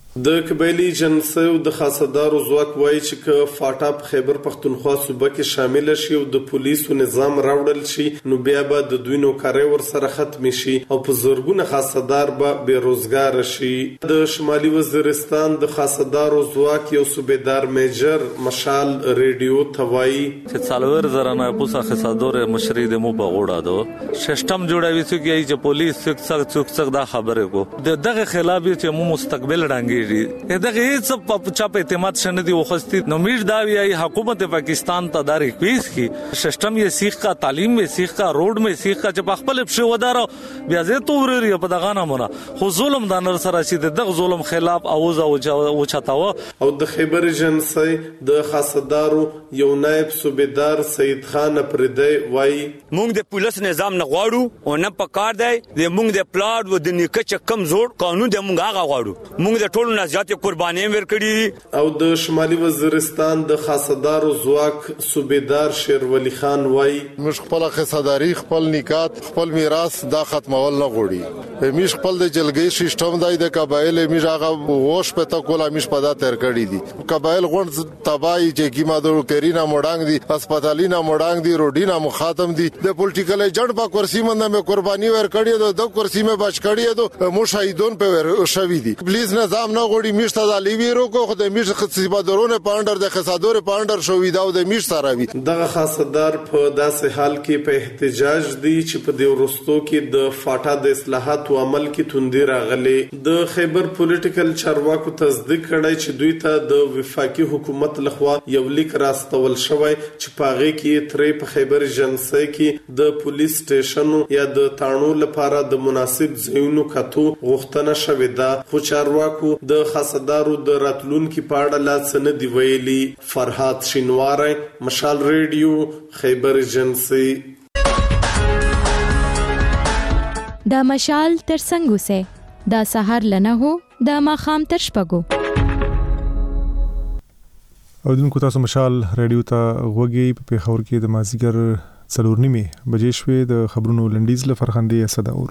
د قبایلی جنسیو د خاصدارو ځواک وایي چې ک فاټا په خیبر پختونخوا صوبه کې شامل شي او د پولیسو نظام راوړل شي نو بیا به د دوی نوکرۍ ور سره ختم شي او په زورګونه خاصدار به بیروزګار شي. د شمالي وزیرستان د خاصدارو ځواک یو صوبیدار میجر مشال ریډیو توای چې څلور زرانه پوسا خاصدار مشري د مو بغوړه دو سیستم جوړوي چې پولیس څوک دا خبره کو دغه خلاف چې مو مستقبل رانګي دغه هیڅ په چا په اعتماد شنه دی وخستی نو میر دا وی حکومت پاکستان ته دار ریکویسټ کی سیستم یې سیخ کا تعلیم میں سیخ کا روډ میں سیخ کا چې خپل په ودارو بیا زه تو ورری په دغه نه مونږ خو ظلم د نر سره شي دغه ظلم خلاف اوز او چتاو او د خیبر جنسي د خاصدارو یو نائب صوبیدار سید خان پردی وای مونږ د پولیس نظام نه غواړو او نه پکار دی د مونږ د پلاټ و د نیکه کم زور قانون د مونږ هغه غواړو مونږ د ټولو نزات قرباني ورکړي. او د شمالي وزیرستان د خاصدارو ځواک صوبیدار شیرولی خان وای مش خپل خاصداري خپل نکات خپل میراث دا ختمول نه غوړي میش خپل د جلګي سیستم دای د قبایل میش هغه ووش په تا کوله میش په دا تر کړی دي قبایل غوند تبای چې کیما د کرینا موډانګ دي هسپتالینا موډانګ دي روډینا مخاطم دي د پولیټیکل ایجنټ په کرسی منده مې قرباني ورکړي د کرسی مې بچ کړی دو مشاهدون په شوی دي پلیز نظام نه غوړي میشته د لیویرو کو خدای میش خصيبادرونه پاندر د خصادور پاندر شوې دا د میش سره وي. دغه خاصدار په داسې حال کې په احتجاج دي چې په دې ورستو کې د فاټا د اصلاحات او عمل کې توندي راغلي. د خیبر پولیټیکل چارواکو تصدیق کړی چې دوی ته د وفاقي حکومت لخوا یو لیک راستول شوی چې پاغه کې ترې په خیبر جنسي کې د پولیس سټیشن یا د تانو لپاره د مناسب ځایونو کتو غوښتنه شوې ده خو چارواکو د خاصدارو د راتلونکو په اړه لا څه نه دی ویلي. فرهاد شینواری، مشال ریډیو، خیبر ایجنسی. دا مشال تر څنګه وسه دا سحر لنه هو دا ماخام تر شپګو. او دونکو تاسو مشال ریډیو ته غوږی په پیښور کې د مازیګر 4:30 بجې شوې د خبرونو لنډیز له فرخندې صدا اورو.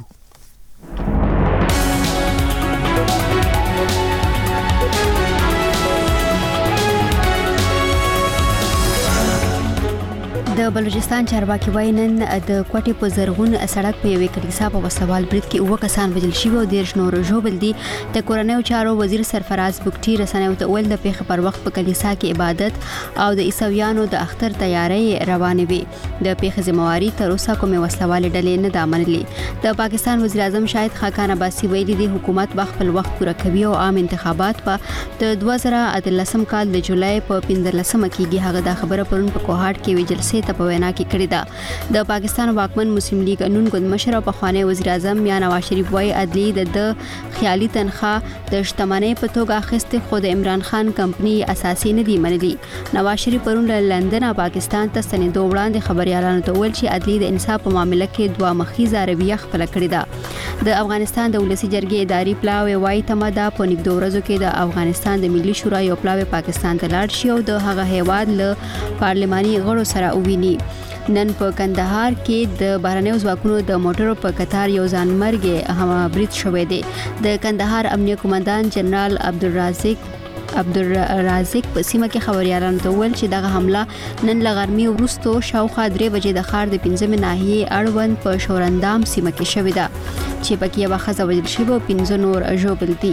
د بلوچستان چارواکي وایي نن د کوټې په زرغون سړک په یوې کلیسا په وسوال برید کې 9 کسان وژل شوي او 13 نور ژوبل دي. د کورنیو چارو وزیر سرفراز بوکټي رسنیو ته ویل د پیښې پر وخت په کلیسا کې عبادت او د عیسویانو د اختر تیاری روانې وي. د پیښې ذمہواری تر اوسه کومه وسلواله ډلې نه ده منلې. د پاکستان وزیر اعظم شاهد خاقان عباسي ویلي دی حکومت به خپل وخت پوره کوي او عام انتخابات په د 2013 کال د جولای په 15مه کېږي. هغه د خبره پرون په کوهاټ کې وی جلسې ته په وینا کې کړې ده. د پاکستان واکمن مسلم لیگ نون ګوند مشر او پخوانی وزیر اعظم میاں نواز شریف وايي عدلی د خیالي تنخواه د شتمنۍ په توګه اخیستې خو د عمران خان کمپنی اساسي نه دی منلي. نواز شریف پرون له لندن پاکستان ته ستنېدو وړاندې خبريالانو ته ویل چې عدلی د انصاف په معاملې کې دوه مخیزه رویه خپل کړې ده. د افغانستان د ولسی جرګې اداري پلاوی وايي تمدا په نږدې ورځو کې د افغانستان د ملي شورا یو پلاوی پاکستان ته لاړ شي او د هغه هیواد له پارلماني غړو سره وویني. نن په کندهار کې د بهرنیو ځواکونو د موټرو په قطار یو ځانمرګ هم برید شوې ده. د کندهار امنیه قومندان جنرال عبدالرازق په سیمه کې خبريالانو ته ویل چې دغه حمله نن لغرمي وروسته شاوخوا 3 بجې د ښار د 15 ناحیې اړوند په شورندام سیمه کې شوې ده چې پکې یو ښځه وژل شوې او 15 نور ژوبل دي.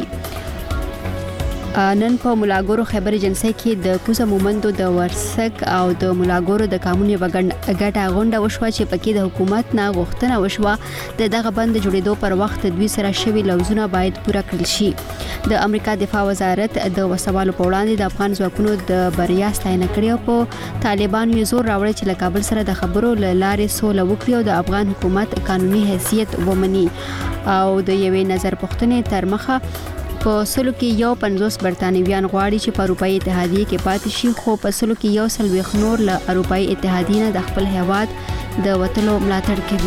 نن په ملاګورو خیبر ایجنسی کې د کوزه مومندو د ورسک او د ملاګورو د قانوني وګټه غونډه وشوه چې پکې د حکومت نه غوښتنه وشوه د دغه بند جوړېدو پر وخت دوی سره شوي لوزونه باید پوره کړل شي. د امریکا دفاع وزارت د وسوالو په وړاندې د افغان ځواکونو د بریا ستاینه کړې او په طالبانو یې زور راوړی چې له کابل سره د خبرو له لارې سوله وکړي او د افغان حکومت قانوني حیثیت ومني او د یوې نظر پوښتنې تر مخه په سلو کې 50 برتانویان غواړي چې په اروپאי اتحادیه کې پاتې شي خو په سلو کې 100 نور له اروپאי اتحادیه نه د خپل هیواد د وټلو ملاتړ کوي.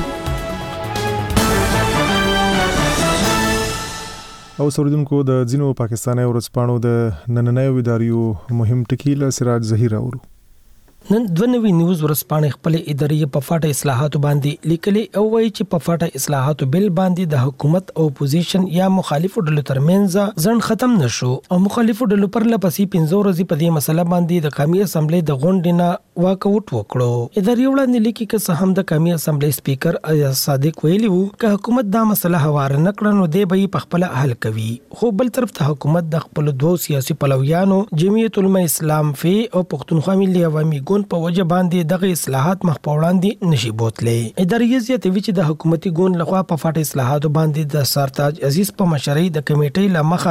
او سردونکو د ځینو پاکستاني ورځپاڼو د نننۍ اداریو مهم ټکی له سراج ظهیر اورو. نن 92 نیوز ورځپاڼې خپل اداري په فاټه اصلاحاتو باندې لیکلي او وایي چې په فاټه اصلاحاتو بل باندې د حکومت او اپوزیشن یا مخالفو ډلو ترمنځ ځن ختم نشو او مخالفو ډلو پر لپسې 15 ورځې په دې مسله باندې د قومي اسمبلی د غونډې نه واکاوټ وکړو. اداري وړاندې لیکي چې هم د قومي اسمبلی سپیکر ایاز صادق ویلي وو چې حکومت دا مسله هوار نه کړنو دی به په خپل حل کوي خو بل طرف ته حکومت د خپل دوه سیاسي پلویانو جمعیت العلماء اسلام فی او پښتونخوا ملي عوامي ګوند په وجه باندې دغه اصلاحات مخ په وړاندې نشي بوتلې. اداري زیاتوي چې د حکومتي ګوند لخوا په فاټه اصلاحاتو باندې د سرتاج عزیز په مشرۍ د کمیټې لمخه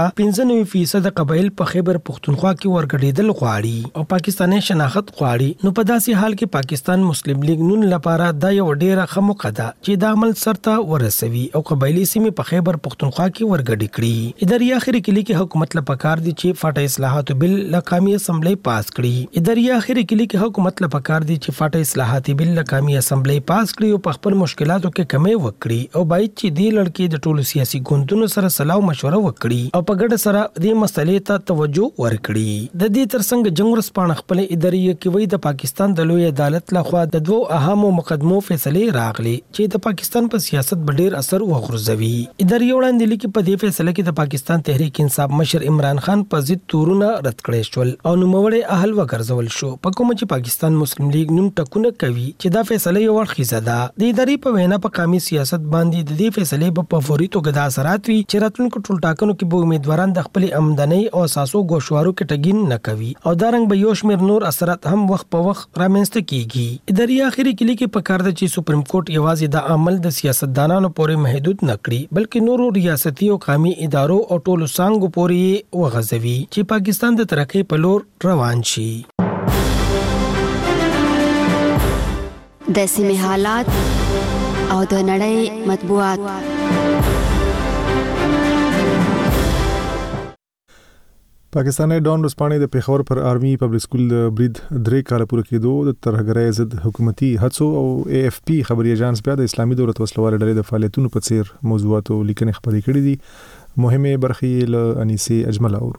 95% قبایل په خیبر پښتونخوا کې ورګډېدل غواړي او پاکستاني شناخت غواړي. نو په داسې حال کې پاکستان مسلم لیگ نون لپاره دا یو ډیره خموقه ده چې د عمل سرته ورسوي او قبایلی سیمې په خیبر پښتونخوا کې ورګډې کړي. اداري اخري کې لیکي حکومت لپاره کار دي چې فاټه اصلاحاتو بل لقامي اسمبلی پاس کړي. اداري اخري کې لیکي حکومت لپاره کار دي چې فاټه اصلاحاتي بل لقامي اسمبلی پاس کړي او په خپل مشکلاتو کې کمی وکړي او باید چې دې لړکې د ټولو سیاسي ګوندونو سره صلاح مشوره وکړي او په ګډه سره دې مسلې ته توجه ورکړي. د دې ترڅنګ جنگ ورسپانه خپل اداري کې وایي د پاکستان د لوی عدالت لخوا د دوه اهمو مقدمو فیصله راغلي چې د پاکستان په سیاست ډېر اثر وغورځوي. اداري وړاندې لیکي په دې فیصله کې د پاکستان تحریک انصاف مشر عمران خان په ضد تورونه رد کړي شول او نوموړی اهل وګرځول شو په کوم چې پاکستان مسلم لیگ نوم ټکونه کوي چې دا فیصله یو اړخیزه ده. د اداري په وینا په قومي سیاست باندې د دې فیصله په فوري توګه د اثرات وي چې راتلونکو ټولټاکنو کې به امیدواران د خپل آمدنی او اساسو ګوشوارو کې ټګین نه کوي او دا رنګ به یو شمېر نور اثرات هم وخت په وخت رامنځته کیږي. اداري اخري کې لیکي په کار ده چې سپریم کورټ یوازې د عمل د سیاستدانانو پورې محدود نه کړي بلکې نورو ریاستي او قومي ادارو او ټولو څنګهو پورې وغځوي چې پاکستان د ترقۍ په لور روان شي. د سیمې حالات او د نړۍ مطبوعات. پاکستاني ډان رسپانې د پیښور پر آرمي پبلک سکول د برید 3 کال پوره کېدو د ترهګرۍ ضد حکومتي هڅو او AFP خبري ایجنس بیا د اسلامي دولت وسلوال ډلې د فعالیتونو په څیر موضوعاتو لیکنې خبرې کړې دي. مهمه برخې له انیسي اجمل اورو.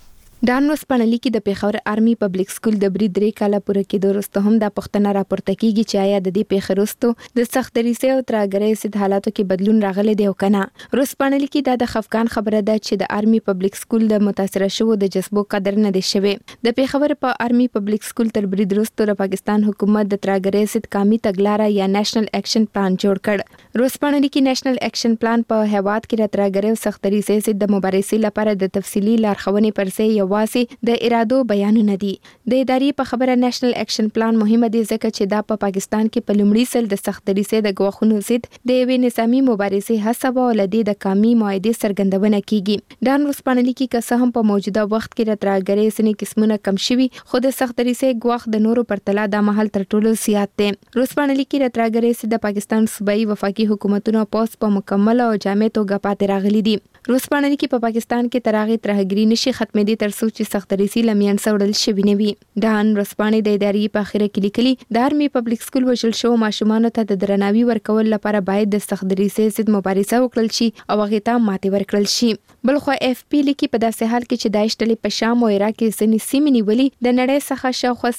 ډان وسپانلی کې د پیښور آرمي پبلک سکول د برید 3 کال پوره کېدو وروسته هم د پښتنه راپورته کیږي چې آیا د دې پیښې وروسته د سخت دریسه او ترهګرۍ سید حالاتو کې بدلون راغلی دی او کنه. وسپانلی کې د خفقان خبره ده چې د آرمي پبلک سکول د متاثر شوو د جذبو قدر نه دی شوی. د پیښور په آرمي پبلک سکول تر برید وروسته د پاکستان حکومت د ترهګرۍ سید قومي تګلارې یا نېشنل اکشن پلان جوړ کړ. وسپانلی کې نېشنل اکشن پلان په هیواد کې د ترهګرۍ او سخت دریسه سید د مبارزې لپاره د تفصیلي لارښوونې پرسه یو واسي د ارادو بیانونه دي. د ادارې په خبره نېشنل اکشن پلان مهمه دی ځکه چې دا په پاکستان کې په لومړي ځل د سخت دریسه د غوښنو ضد د یوې نظامی مبارزې حساب او لدی د قومي معاهدې سرګندونه کیږي. ډان وسپانلی کې که څه هم په موجوده وخت کې د ترهګرۍ سنې قسمونه کم شوي خو د سخت دریسه غوښ د نورو پرتله د محل تر ټولو زیات دی. وسپانلی کې د ترهګرۍ سد د پاکستان صوبایي وفاقي حکومتونو پوس په مکمل او جامع توګه پاتې راغلي دي. وسپانلی کې په پاکستان کې ترغی ترهګری نشي ختمېدي تر څو چې سخت دریسي لمین سوړل شوی نه وي. ډان وسپانلی د ادارې په اخیره کې لیکلي د آرمي پبلک سکول وشل شو ماشومان ته د درناوي ورکول لپاره باید د سخت دریسي ضد مبارزه وکړل شي او هغه ته ماتې ورکړل شي. بلخو FP لیکي په داسې حال کې چې داعش ډلې په شام او عراق کې ځینې سیمې نیولې د نړۍ څخه شاوخوا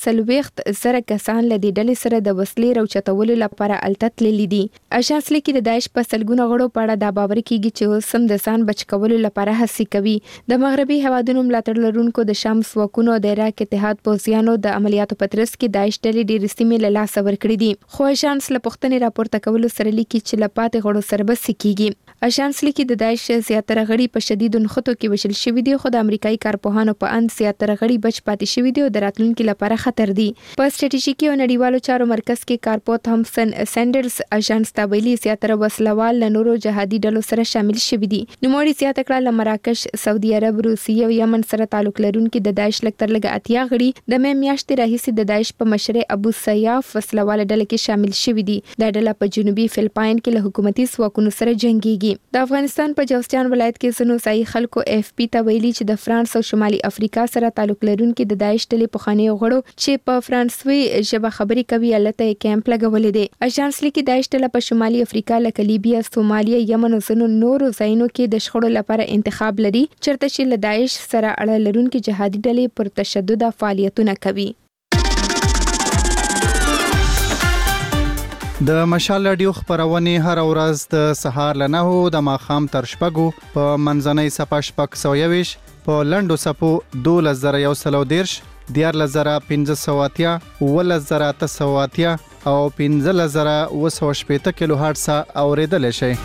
40 کسان له دې ډلې سره د وسلې راوچتولو لپاره التت لیدي دي. اژانس لیکي د داعش په سلګونو غړو په اړه دا باور کیږي چې اوس هم د ځان بچ کولو لپاره هڅې کوي. د مغربي هوادونو ملاتړ لرونکو د شام ځواکونو د عراق اتحاد پوځیانو د عملیاتو په ترڅ کې داعش ډلې ډېرې سیمې له لاسه ورکړې دي. خو اژانس له پوښتنې راپورته کولو سره لیکي چې له پاتې غړو سره به څه کیږي. اژانس لیکي د داعش زیاتره غړي په شدید نخښتو کې وشل شوي دي خو د امریکایي کارپوهانو په اند زیاتره غړي بچ پاتې شوي دي او د راتلونکي لپاره خطر دي. په سټریټیژیکي او نړیوالو چارو مرکز کې کارپو تامسن سینډرز اژانس ته ویلي زیاتره وسلوال له نورو جهادي ډلو سره شامل شوي دي. نوموړي زیاته کړه له مراکش، سعودي عرب، روسیې او یمن سره تعلق لرونکي د داعش لکتر لګ اتیا غړي د مې میاشتې راهیسې د داعش په مشر ابو سیاف وسلوال ډله کې شامل شوي دي. دا ډله په جنوبي فلپاین کې له حکومتي ځواکونو سره جنگيږي. د افغانستان په جوستیان ولایت کې ځینو ځایي خلکو FP ته ویلي چې د فرانس او شمالي افریقا سره تعلق لرونکي د داعش ډلې پخواني غړو چې په فرانسوي ژبه خبرې کوي الته کیمپ لګولې دي. اژانس لیکي داعش ډله په شمالي افریقا لکه لیبیا، سومالیا، یمن او ځینو نورو ځایونو کې د شخړو لپاره انتخاب لري چرته چې له داعش سره اړه لرونکي جهادي ډلې پر تشدد فعالیتونه کوي. د مشال رادیو خبرونه هر ورځ د سهار ل 9 د ماخام تر شپږو په منځنۍ صفه شپږ 120 په لندو صفو 2110 14580 11980 او 15080 کیلو هرتز اوریدل شي.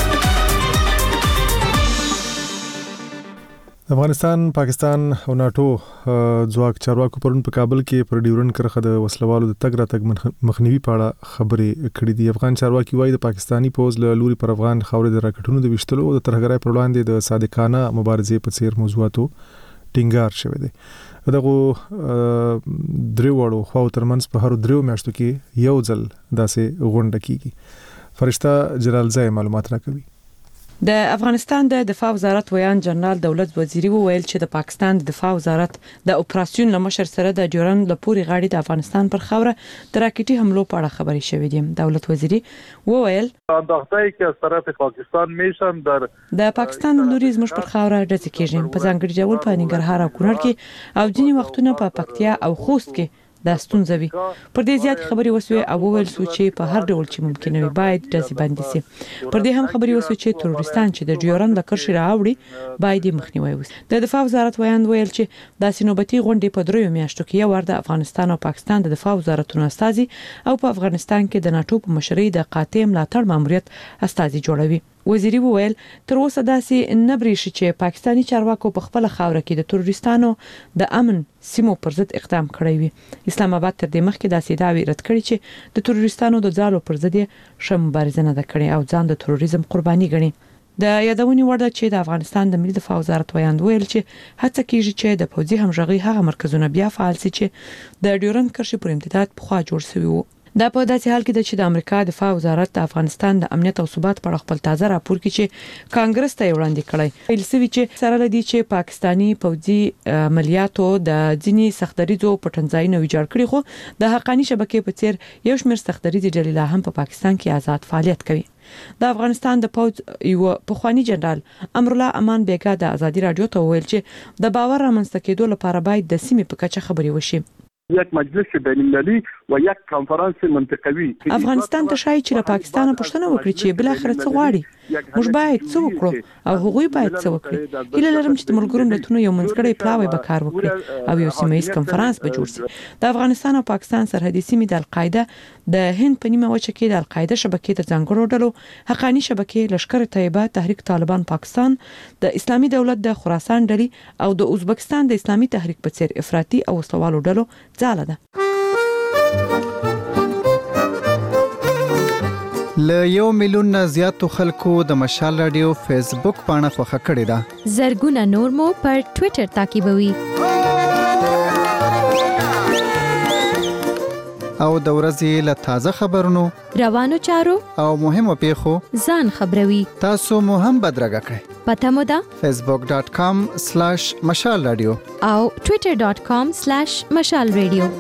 افغانستان، پاکستان او ناتو ځواک چارواکو پرون په کابل کې پر ډیورن کرخه د وسلوالو د تګ راتګ مخنیوي په اړه خبرې کړې دي. افغان چارواکي وايي د پاکستانی پوز له لوري پر افغان خاورې د راکټونو د وشتلو او د ترهګرۍ پر وړاندې د صادقانه مبارزې په څیر موضوعاتو ټینګار شوی دی. دغه درې وړو خو ترمنځ په هر درو میاشتو کې یو ځل داسې غونډه کیږي. فرشته جلالزای معلومات راکوي. د افغانستان د دفاع وزارت ویان جنرال دولت وزیری وویل چې د پاکستان د دفاع وزارت د اپراسیون لمشر سره د جوړن د پوري غاړي د افغانستان پر خوره د راکټي حملو په اړه خبري شوې دي. دولت وزیری وویل اندازه‌ای که از طرف پاکستان میشن د پاکستان لوري زموږ پر خوره ډزې کېږي په ځانګړي ډول په ننګرهار او کونړ کې او ځینې وختونه په پکتیا او خوست کې دا ستونزوي. پر دې زیات خبري وسوي او وویل چې په هر ډول چې ممکن وي باید ډزې بندي سي. پر دې هم خبري وسوي چې تروریستان چې د ډیورن د کرښې راوړي باید مخنیوي وشي. د دفاع وزارت ویان ویل چې د سینوبتي غونډې په دریو میاشتو کې یو ور د افغانستان او پاکستان د دفاع وزارتونو استازي او په افغانستان کې د ناتو په مشرۍ د قاطع ملاتړ ماموریت استازي جوړوي. وزیری وویل تر اوسه داسې نه بریښي چې پاکستانی چارواکو په خپل خاوره کې د تروریستانو د امن سیمو پر ضد اقدام کړی وي. اسلام آباد تر دې مخکې داسې دعوی رد کړي چې د تروریستانو د ځالو پر ضد ښه مبارزه نه ده کړې او ځان د تروریزم قرباني ګڼي. د یادونې وړ ده چې د افغانستان د ملي دفاع وزارت ویاند ویل چې هڅه کیږي چې د پوځي همغږي هغه مرکزونه بیا فعال شي چې د ډیورن کرښې پر امتداد پخوا جوړ شوی وو. دا په داسې حال کې ده چې د امریکا دفاع وزارت د افغانستان د امنیت او ثبات په اړه خپل تازه راپور کې چې کانګرس ته وړاندې کړی ویل سوي چې سره لدی چې پاکستانی پوځي عملیاتو د ځینی سختدریزو پټنځایونو ویجاړ کړي خو د حقانی شبکې په څیر یو شمېر سختدریزي ډلې لا هم په پاکستان کې آزاد فعالیت کوي. د افغانستان د پوز یو پخوانی جنرال امرالله امان بیګا د ازادي رادیو ته ویل چې د باور رامنځته کېدو لپاره باید د سیمې په کچه خبري وشي. یک مجلس بین‌المللي و یک کنفرانس منطقوي افغانستان ته شای چې له پاکستان پوښتنه وکړي چې بل اخر څه غواړي موږ باید څه وکړو او هغوی باید څه وکړي. هیله لرم چې د ملګرو ملتونو یو منځګړی پلاوی به کار وکړي او یو سیمه‌ایز کنفرانس به جوړ شي. د افغانستان او پاکستان سرحدي سیمې د القاعده د هند په نیمه وچه کې د القاعده شبکې د ځانګړو ډلو حقانی شبکې لشکر طیبه تحریک طالبان پاکستان د اسلامي دولت د خراسان ډلې او د ازبکستان د اسلامي تحریک په څیر افراطي او وسلوالو ډلو ځاله ده. ل 1 میلیون زیاتو خلکو د مشال رادیو فیسبوک پاڼه خوښه کړې ده. زرګونه نور مو پر ټوئیټر تعقیبوي. او د ورځې له تازه خبرونو روانو چارو او مهمو پیښو ځان خبروي. تاسو مو هم بدرګه کړئ. پته مو ده facebook.com/مشال رادیو او twitter.com/مشال رادیو.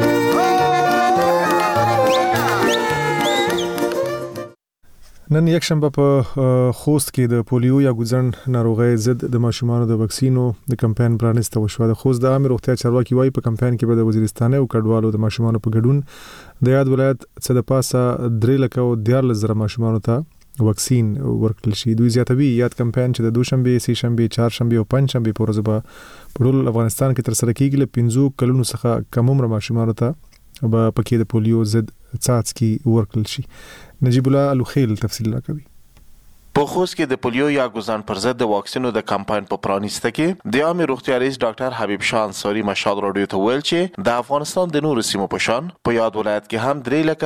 نن یک شنبه په خوست کې د پولیو یا ګوزن ناروغي ضد د ماشومانو د وکسینو د کمپاین پرانسته وشو. د خوست د عامه روغتیا چارواکي وايي په کمپاین کې به د وزیرستان او کډوالو د ماشومانو په ګډون د یاد ولایت څخه د پاسه 3,14,000 ماشومانو ته وکسین ورکړل شي. دوی زیاتوي یاد کمپاین چې د دوشنبه، سه شنبه، چهارشنبه او پنځشنبه په ورځ په ټول افغانستان کې تر سره کیږي. له 15 کلونو څخه کم عمر ماشومانو ته به پکې د پولیو ضد څاڅکي ورکړل شي. نجیب الله الوخیل تفصیل راکوي. په خوست کې د پولیو یا ګوزن پر ضد د واکسینو د کمپاین په پرانیسته کې د عامه روغتیا رئیس ډاکټر حبیب شاه انصاری مشال رادیو ته ویل چې د افغانستان د نورو سیمو په شان په یاد ولایت کې هم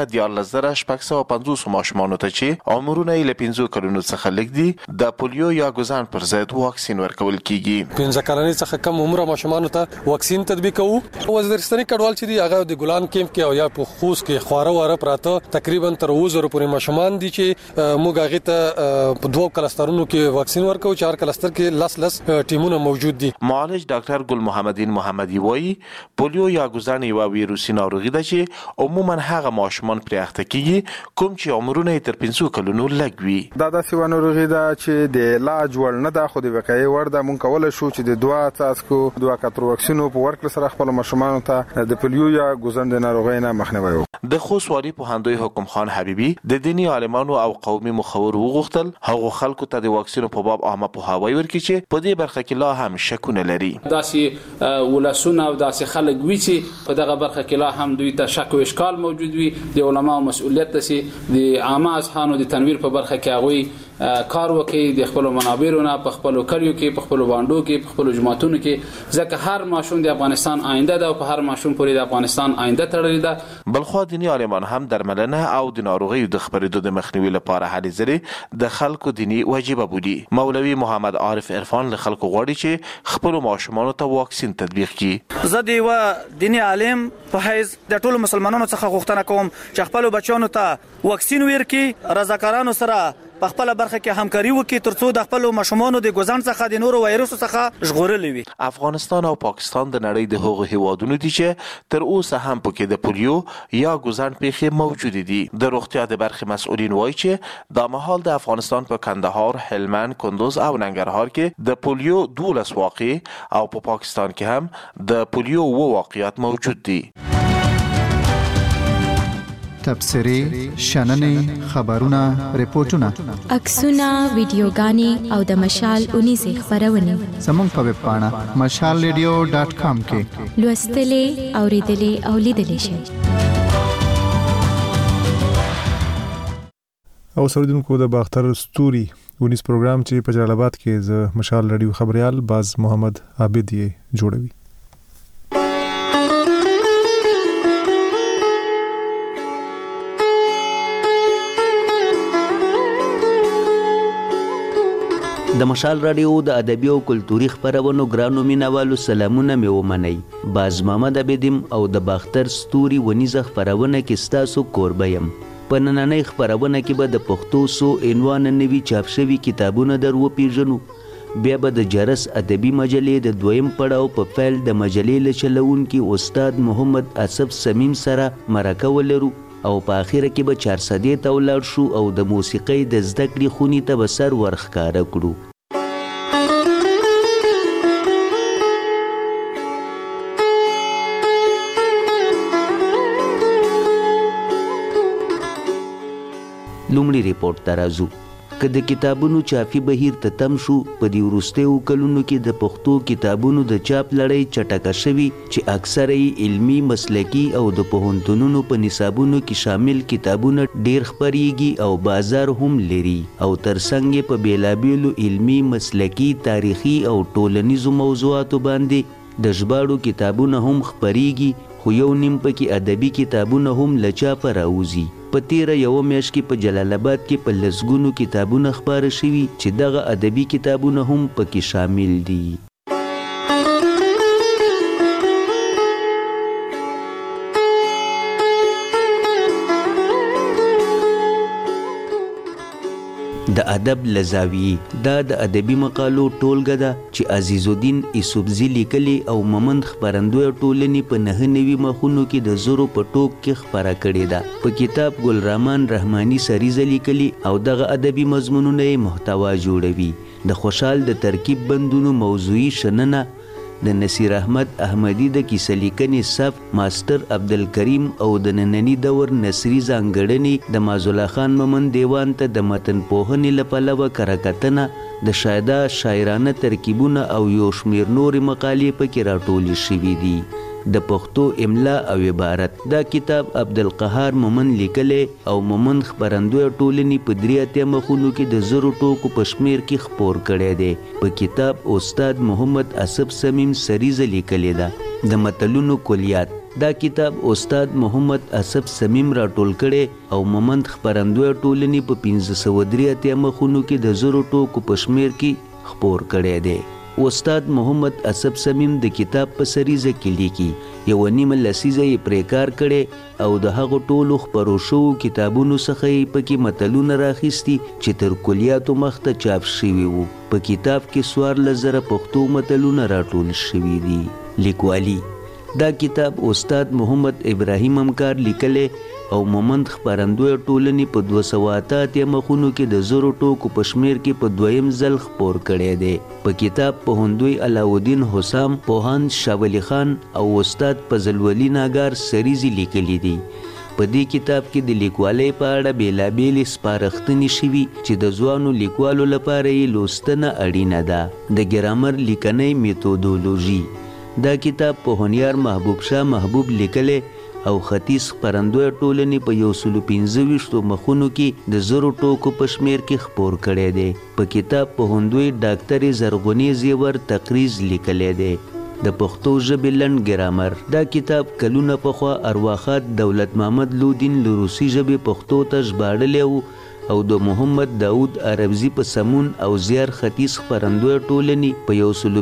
3,14,650 ماشومانو ته چې عمرونه یې له 15 کلونو څخه لږ دي د پولیو یا ګوزن پر ضد واکسین ورکول کیږي. 15 کلنې څخه کم عمر ماشومانو ته واکسین تطبیق کوو. وزیرستاني کډوال چې دی هغه د ګلان کیمپ کې او یا په خوست کې خواره واره پراته تقریبا تر 2000 پورې ماشومان دي چې موږ هغه ته په دوه کلسترونو کې واکسین ورکو. 4 کلستر کې لس ټیمونه موجود دي. معالج ډاکټر ګل محمدین محمدي وایي پولیو یا ګوزن یو ویروسي ناروغي ده چې عموما هغه ماشومان پرې اخته کیږي کوم چې عمرونه تر 15 کلونو لږ وي. دا داسې ناروغي ده چې د علاج وړ نه ده خو د وقایې وړ ده. مونږ کولای شو چې د دوه څاڅکو دوه کتر واکسینو په ورکړه سره خپل ماشومان ته د پولیو یا ګوزن د ناروغۍ نه مخنیوي وکړو. د خوست والي پوهاندوی حکم خان حبیبي د دینی عالمانو او قومي مخور وغوښتل هغه خلکو ته د واکسینو په باب عامه پوهاوی ورکړي چې په دې برخه کې لا هم شکونه لري. داسې ولاسونه او داسې خلک وي چې په دغه برخه کې لا هم دوی ته شک او اشکال موجود وي. د علماو مسؤلیت ده چې د عامه اذهانو د تنویر په برخه کې هغوی کار وکړي د خپل منابرونو په خپل کلیو کې په خپل باندو کې په خپل جماعتونو کې ځکه هر ماشوم د افغانستان آینده ده او په هر ماشوم پورې د افغانستان آینده تړلې ده. بلخو دینی عالمان هم درملنه او د ناروغیو د خبرېدو د مخنیوي لپاره هلې ځلې د خلکو دینی واجب بودي. مولوی محمد عارف عرفان له خلکو غواړي چې خپل ماشومانو ته واکسین تطبیق کړي. زه د یو دینی عالم په حیث د ټولو مسلمانانو څخه غوښتنه کوم چې خپل بچیانو ته واکسین ورکړي. رضاکارانو سره په خپل برخه کې همکاري وکړي ترڅو د خپل ماشومانو د ګوزن څخه د نورو وایروسو څخه ژغورل وي. افغانستان او پاکستان د نړۍ د هغو هیوادونو دي چې تر اوسه هم پکې د پولیو یا ګوزن پیښې موجود دي. د روغتیا د برخې مسؤلین وایي چې د مهال د افغانستان په کندهار، هلمند، کندوز او ننګرهار کې د پولیو 12 واقع او په پاکستان کې هم د پولیو 2 واقعیات موجود دي. تبصری، شننې، خبرونه، ریپورتونه، عکسونه، ویډیوګانې او د مشال اونیزه خبرونه زموږ په ویب پاڼه mashalradio.com کې لوستلې، اوریدلې او لیدلې شئ. او سردونکو د باختر ستوري ونیس پروګرام چې په جلال آباد کې ز مشال رادیو خبريال باز محمد عابد یې جوړوي. د مشال رادیو د ادبي او کلتوري خبرونو ګرانو مینوالو سلامونه مې ومنئ. باز محمد عبیدم او د باختر ستوري ونیزه خبرونه کې ستاسو کوربه یم. په نننۍ خبرونه کې به د پښتو څو عنوان نوي چاپ شوي کتابونه در وپېژنو. بیا به د جرس ادبي مجلې د دویم پړاو په پیل د مجلې له چلوونکي استاد محمد اسف سمیم سره مرکه ولرو او په اخره کې به 400 ته ولاړ شو او د موسیقۍ د زده کړې خونې ته به سر ورښکاره کړو. لومړی ریپورت ته راځو. که د کتابونو چاپي بهیر ته تم شو، په دې وروستیو کلونو کې د پښتو کتابونو د چاپ لړۍ چټکه شوي چې اکثره یې علمي، مسلکي او د پوهنتونونو په نصابونو کې شامل کتابونه ډیر خپریږي او بازار هم لري او ترڅنګ یې په بیلابیلو علمي، مسلکي، تاریخي او ټولنیزو موضوعاتو باندې د ژباړو کتابونه هم خپریږي، خو یو نیم پکې ادبي کتابونه هم له چاپه راوځي. په تیره یوه میاشت کې په جلال آباد کې په لسګونو کتابونه خپاره شوي چې دغه ادبي کتابونه هم پکې شامل دي. د ادب لزاویې دا د ادبي مقالو ټولګه ده چې عزیز الدین یوسفزي لیکلي او ممند خپرندویه ټولنې په 9 نوي مخونو کې د زرو په ټوک کې خپره کړې ده. په کتاب ګل رحمان رحماني سریزه لیکلي او دغه ادبي مضمونونه یې محتوا جوړوي. د خوشحال د ترکیب بندونو موضوعي شننه، د نصیر احمد احمدي د کیسه لیکنې صف، ماستر عبدالکریم او د ننني دور نثري ځانګړنې، د معزالله خان مومند دیوان ته د متن پوهنې له پلوه کرهکتنه، د شایده شاعرانه ترکیبونه او یو شمیر نورې مقالې پکې راټولې شوي دي. د پښتو املا او عبارت دا کتاب عبدالقهار مومند لیکلی او مومند خپرندویه ټولنې په 3 مخونو کې د زرو ټوکو په شمیر کې خپور کړی دی. په کتاب استاد محمد اسف سمیم سریزه لیکلې ده. د متلونو کلیات دا کتاب استاد محمد اسف سمیم راټول کړی او مومند خپرندویه ټولنې په 1583 مخونو کې د زرو ټوکو په شمیر کې خپور کړی دی. استاد محمد اسف سمیم د کتاب په سریزه کې لیکي 1.5 لسیزه یې پرې کار کړی او د هغو ټولو خپرو شوو کتابونو څخه یې پکې متلونه راخیستي چې تر کلیاتو مخته چاپ شوي وو. په کتاب کې 14,000 پښتو متلونه راټول شوي دي. لیکوالي دا کتاب استاد محمد ابراهیم همکار لیکلی او مومند خپرندویه ټولنې په 288 مخونو کې د زرو ټوکو په شمیر کې په 2یم ځل خپور کړی دی. په کتاب پوهندوی علاؤالدین حسام، پوهاند شاولی خان او استاد فضل ولی ناګار سریزي لیکلي دي. په دې کتاب کې د لیکوالۍ په اړه بیلابیلې سپارښتنې شوي چې د ځوانو لیکوالو لپاره یې لوستنه اړینه ده. د ګرامر لیکنۍ میتودولوژي دا کتاب پوهنیار محبوب شاه محبوب لیکلی او ختیځ خپرندویه ټولنې په 125 مخونو کې د زرو ټوکو په شمیر کې خپور کړی دی. په کتاب پوهندوی ډاکټر زرغونی زیور تقریز لیکلی دی. د پښتو ژبې لنډ ګرامر دا کتاب کلونه پخوا ارواښاد دولت محمد لودین له روسي ژبې پښتو ته ژباړلی و او د محمد داود عربزي په سمون او زیار ختیځ خپرندویه ټولنې په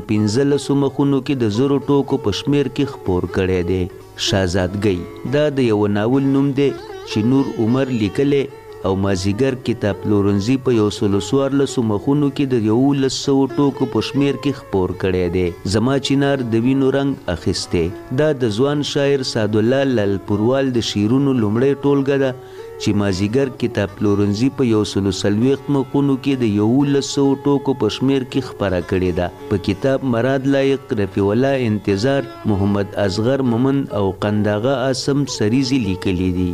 115 مخونو کې د زرو ټوکو په شمیر کې خپور کړی دی. شاهزادګۍ دا د یو ناول نوم دی چې نور عمر لیکلی او مازیګر کتاب پلورنځي په 114 مخونو کې د 1100 ټوکو په شمیر کې خپور کړی دی. زما چینار د وینو رنګ اخیستی دا د ځوان شاعر سعدالله لالپوروال د شعرونو لومړی ټولګه ده چې مازیګر کتاب پلورنځي په 140 مخونو کې د 1100 ټوکو په شمیر کې خپره کړې ده. په کتاب مراد لایق، رفیع الله انتظار، محمد اصغر مومند او قنداغه عاصم سریزي لیکلي دي.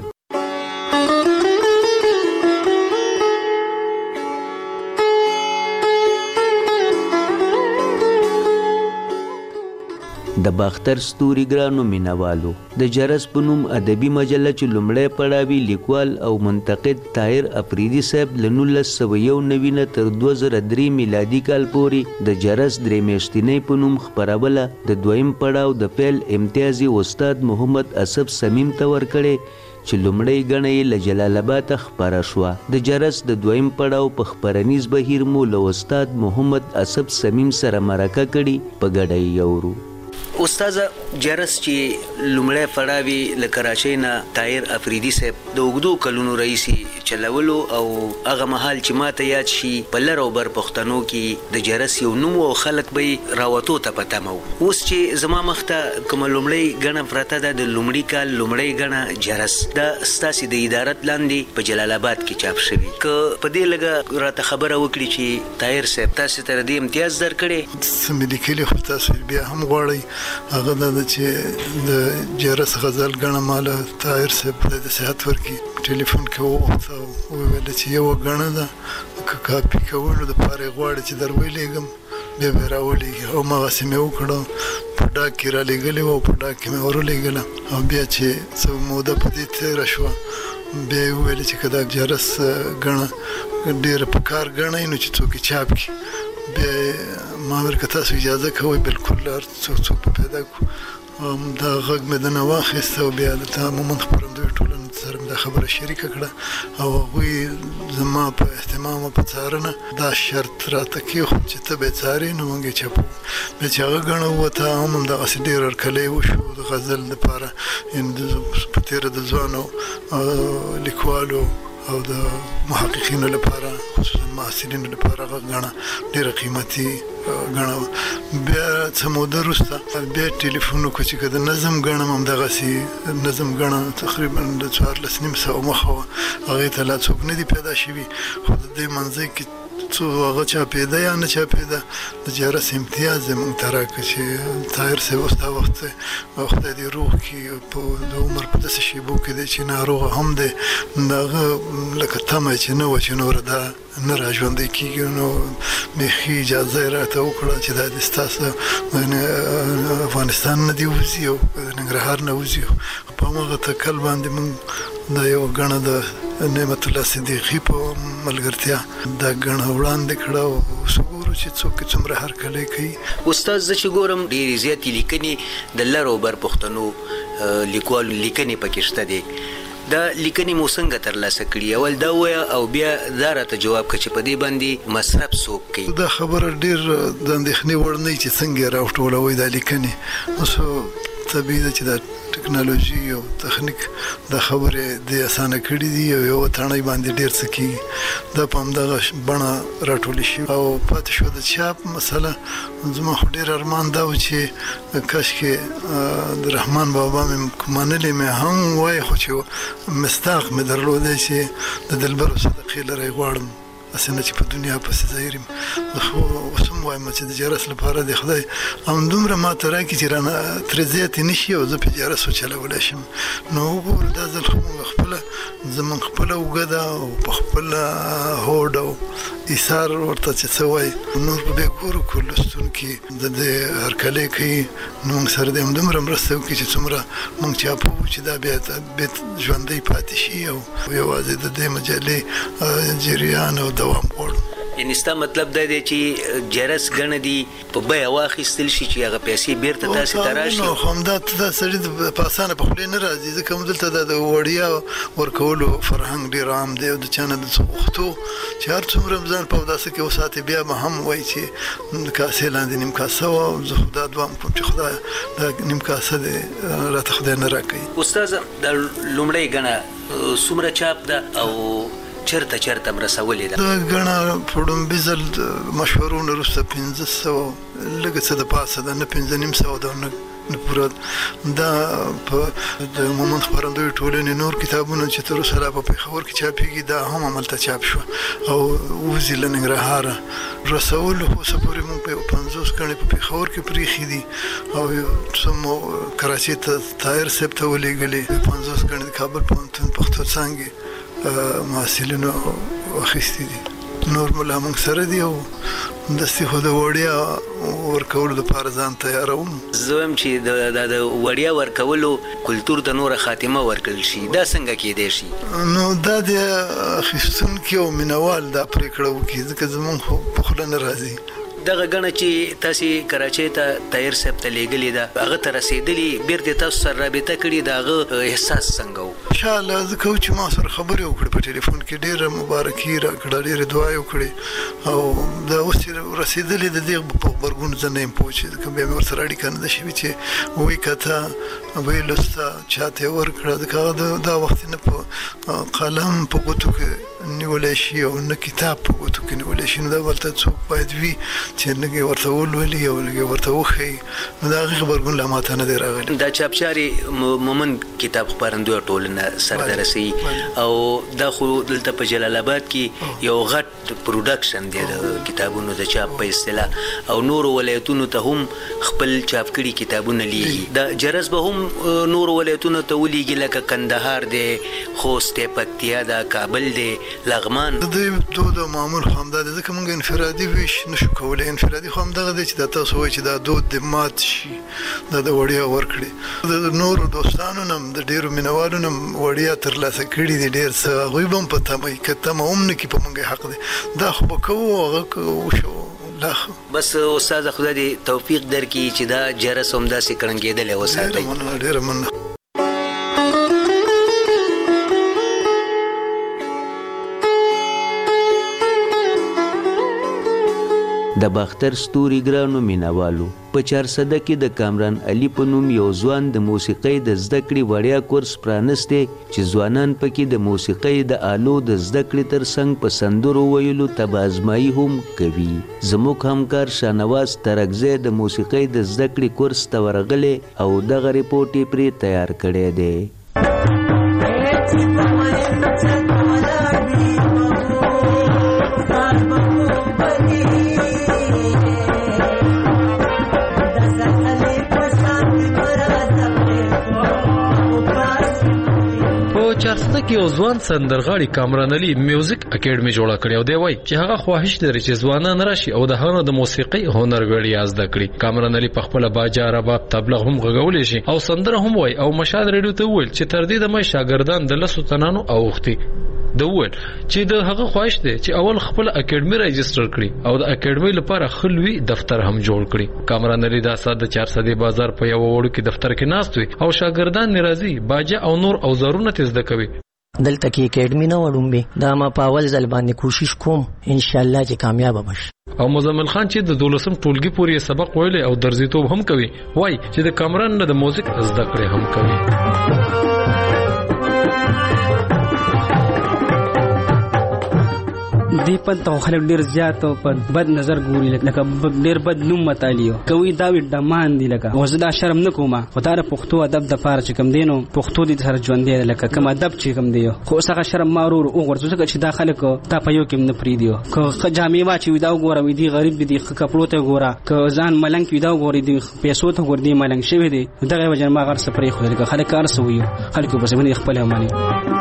د باختر ستوري ګرانو مینوالو د جرس په نوم ادبي مجله چې لومړی پړاوي لیکوال او منتقد طاهر افریدي صاحب له 1991 نه تر 2003 میلادي کال پورې د جرس درې میاشتنۍ په نوم خپروله. د دویم پړاو د پیل امتیازي استاد محمد اسف سمیم ته ورکړی چې لومړی ګڼه یې له جلال آباد خپره شوه. د جرس د دویم پړاو په خپرنیز بهیر مو له استاد محمد اسب سمیم سره مرکه کړي په ګډه یې یورو. استاد جرس چې لومړی پړاوی له کراچۍ نه طاهر افریدي صاحب د اوږدو کلونو رئیسي چلولو او هغه مهال چې ماته یاد شي په لر او بر پښتنو کې د جرس یو نوم او خلک به راوتو ته په تمه وو. اوس چې زما مخته کومه لومړی ګڼه پرته ده د لومړي کال لومړی ګڼه جرس دا ستاسې د ادارت لاندې په جلال آباد کې چاپ شوي. که په دې لږه راته خبره وکړي چې طاهر صاحب تاسې ته د دې امتیاز درکړی څه مې لیکلي خو تاسو بیا هم غواړئ هغه دا چې د جرس غزل ګڼه ماله طاهر صاحب د صحت ورکړي ټلیفون کې ووخته وویل چې یوه ګڼه ده که کاپي کولو دپاره یې غواړي چې در ویلېږم بیا به یې راولېږي او مغسې مې وکړه په ډاک کې رالېږلې وه او په ډاک کې مې ورولېږله او بیا چې څه موده په دې تېره شوه بیا یې وویل چې که دا جرس ګڼه ډېره په کار ګڼئ نو چې څوک یې چاپ کړي. بیا ما ویل که تاسو اجازه کوئ بالکل هر څوک په پیدا کړو. دا غږ مې دنه واخیسته او بیا دلته مومند خپرندویه ټولنې سره مې دا خبره شریکه کړه او هغوی زما په اهتمام او په څارنه دا شرط راته کېښود چې ته به یې څارې نو موږ یې چاپوو. بیا چې هغه ګڼه ووته هم همدغسې ډېر هرکلی وشو د غزل دپاره په تېره د ځوانو لیکوالو او د محققینو لپاره خصوصا محصلینو لپاره هغه ګڼه ډېره قیمتي ګڼه. بیا څه موده وروسته بیا ټلیفون وکړو چې که د نظم ګڼه هم همدغسې نظم ګڼه تقریبا د 14,500 مخه وه هغې ته لا څوک نه دي پیدا شوي خو د دې منځی کې څو هغه چاپېده یا نه چاپېده د جرس امتیاز یې موږ ته راکړه چې طاهر صاحب اوس دا وخت خدای دې روغ کړي د عمر په داسې شېبو کې دی چې ناروغه هم دی د هغه لکه تمه چې نه وه چې نوره دا نه را ژوندی کېږي نو بیخي اجازه یې راته وکړه چې دا دې ستاسو افغانستان نه دې وځي او د ننګرهار نه وځي. په همغه تکل باندې موږ دا یوه ګڼه د نعمت الله صدیقي په ملګرتیا دا ګڼه وړاندې کړه او اوس ګورو چې څوک څومره هرکلی کوي. استاد زه چې ګورم ډېرې زیاتې لیکنې د لر او بر پښتنو لیکوالو لیکنې پکې شته دي. دا لیکنې مو څنګه ترلاسه کړي؟ اول دا ووایه او بیا دا راته جواب کړه چې په دې باندې مصرف څوک کوي. دا خبره ډېر د اندېښنې وړ نه چې څنګه یې راوټولوئ دا لیکنې. اوس طبیعي ده چې دا ټکنالوژي او تخنیک دا خبرې د اسانه کړي دي او یو تڼۍ باندې ډېر څه کېږي دا په همدغه بڼه راټولې شي او پاتې شو د چاپ مسله. زما خو ډېر ارمان دا و چې کاشکې د رحمان بابا مې منلې مې هم وای خو چې مصداق مې درلودی چې د دلبرو صدقې لره یې غواړم هسې نه چې په دنیا پسې ظاهر یم. خو اوس هم وایم چې د جرس لپاره د خدای همدومره ماته راکړي چې رانه ترې زیاتې نه شي او زه پې جرس وچلولی شم. نو وګوره دا ځل خو موږ خپله زموږ خپله اوږه ده او په خپله هوډ او ایثار ورته چې څه وایي نور به بیا ګورو که لوستونکي د دې هرکلی کوي نو موږ سره د همدومره مرسته وکړي چې څومره موږ چاپوو چې دا بیا ژوندی پاتې شي او یوازې د دې مجلې جریان او دوام غواړو. یعنې ستا مطلب دا دی چې جرس ګڼه دي په بیه واخیستل شي چې هغه پیسې بیرته تاسې ته راشي. همدا دا سړي په اسانه په خولې نه راځي ځکه موږ دلته د وړیا ورکولو فرهنګ ډېر عام دی او د چا نه د څه غوښتو چې هر څومره ځان په اوداسه کې وساتې بیا به هم وایي چې د کاسې لاندې نیم کاسه وه او زه خو دا دوام کوم چې خدای دا نیم کاسه دی راته خدای نه راکوي. استاذ دا لومړی ګڼه څومره چاپ ده او چرته مرسولې ده؟ دا ګڼه په ډومبي ځل مشورونه وروسته 1500 لږ څه د پاسه ده نه 1500 ده نه پوره. دا په د مومند خپرندویه ټولنې نور کتابونه چې تر اوسه لا په پېښور کې چاپېږي دا هم هملته چاپ شوه او وځي له ننګرهاره رسولو خو اوسه پورې موږ په 50 ګڼې په پېښور کې پرېښي دي او څه مو کراچۍ ته طاهر صاحب ته ولېږلې 50 ګڼې د کابل پوهنتون پښتو څانګې محصلینو اخیستي دي. نور ملا موږ سره دي او دستي خو د وړیا ورکولو دپاره ځان تیاروم. زه وایم چې د وړیا ورکولو کلتور ته نوره خاتمه ورکړل شي دا څنګه کېدی شي؟ نو دا د اخیستونکي او مینوال دا پرېکړه وکړي ځکه زموږ خو په خوله نه راځي دغه غنه چې تاسو کراچۍ ته تایر صاحب ته لګلې ده هغه ته رسیدلې بیرته تاسو سره رابطه کړې دغه احساس څنګه و؟ ان شاء الله زه کوم چې ما سره خبرې وکړې په ټلیفون کې ډېره مبارکي راکړه ډېرې دعا وکړې او دا اوس چې رسیدلې د دې په خبرګون زه نه یم پوه چې کوم بیا مې ورسره اړیکه نه ده شوې چې وایي کته وایي لوسته چاته ورکړه ځکه دا وخت نه په قلم په ګوتو کې نیولی شي او نه کتاب په ګوتو کې نیولی شي نو دا ورته څوک باید وي چې لږ یې ورته ولولي او لږ یې ورته وښیي نو د هغې غبرګون لا ماته نه دی راغلی. دا چاپچاري مومند کتاب خپرندویه ټولنه سرته رسوي او دا خو دلته په جلال آباد کې یو غټ پروډکشن دی د کتابونو د چاپ په اصطلاح او نورو ولایتونو ته هم خپل چاپ کړي کتابونه لیږي. د جرس به هم نورو ولایتونو ته ولیږي لکه کندهار دی، خوست دی، پکتیا ده، کابل دی، لغمان. د دې دود او معمول همدا دی ځکه موږ انفرادي ویش نشو کولی. انفرادي خو همدغه دی چې دا تاسو وایئ چې دا دود د مات شي دا د وړیا ورکړي. د نورو دوستانو نه د ډېرو مینوالو نه وړیا ترلاسه کړي دي ډېر څه هغوی به هم په تمه که تمه هم نه کړي په موږ حق دی دا خو به کوو هغه وشو بس استاد خدای دې توفیق درکړي چې دا جرس هم داسې کړنګېدلی وساتئ. ډېره مننه. د باختر ستوري ګرانو مینوالو په 400 کې د کامران علي په نوم یو ځوان د موسیقۍ د زده کړې وړیا کورس پرانستی چې ځوانان پکې د موسیقۍ د آلو د زده کړې ترڅنګ په سندرو ویلو طب آزمایي هم کوي. زموږ همکار شاهنواز ترکزی د موسیقۍ د زده کړې کورس ته ورغلی او دغه ریپورټ یې پرې تیار کړی دی. چارسده کې یو ځوان سندرغاړي کامران علي میوزیک اکیډمي جوړه کړې او دی وایي چې هغه خواهش لري چې ځوانان راشي او د هغه د موسیقۍ هنر وړیا زده کړي. کامران علي په خپل باجا رباب تبله هم غږولی شي او سندره هم وایي او مشاد ریډیو ته وویل چې تر دې دمه شاګردان د لسو تنانو اوختي د وویل چې د هغه خواهش دی چې اول خپل اکیډمي رجستر کړي او د اکیډمي لپاره خلوي دفتر هم جوړ کړي. کامران علي دا ساده 400 بازار په یو وړو کې دفتر کې ناست وي او شاګردان ناراضي باجا او نور اوزارونه تزده کوي. دلته کې اکیډمي نه وړم به دا ما په اول ځل باندې کوشش کوم ان شاء الله چې کامیاب بشم. او مزمل خان چې د 12م ټولګي پورې سبق ویلي او درزیتوب هم کوي وای چې د کامران نه د موزیک زده کړې هم کوي. دی پته خلک ډیر زیات په بد نظر ګوري لکه ډیر بد نوم متالیو کوي دا وی دمان دی لکه او زدا شرم نکوما خدای پښتو ادب د پاره چې کم دینو پښتو دي سره ژوند دی لکه کوم ادب چې کم دی خو څنګه شرم مارور او ورته چې دا خلک تا په یو کې نه پری دیو که جامې واچي دا وګوره وی دی غریب دي کپړو ته ګوره که ځان ملنګ وی دا وګوري دی پیسو ته ګور دی ملنګ شوی دی دغه وجه ما غر سپری خو لکه خلک کار سوي خلک بس باندې خپل مانی.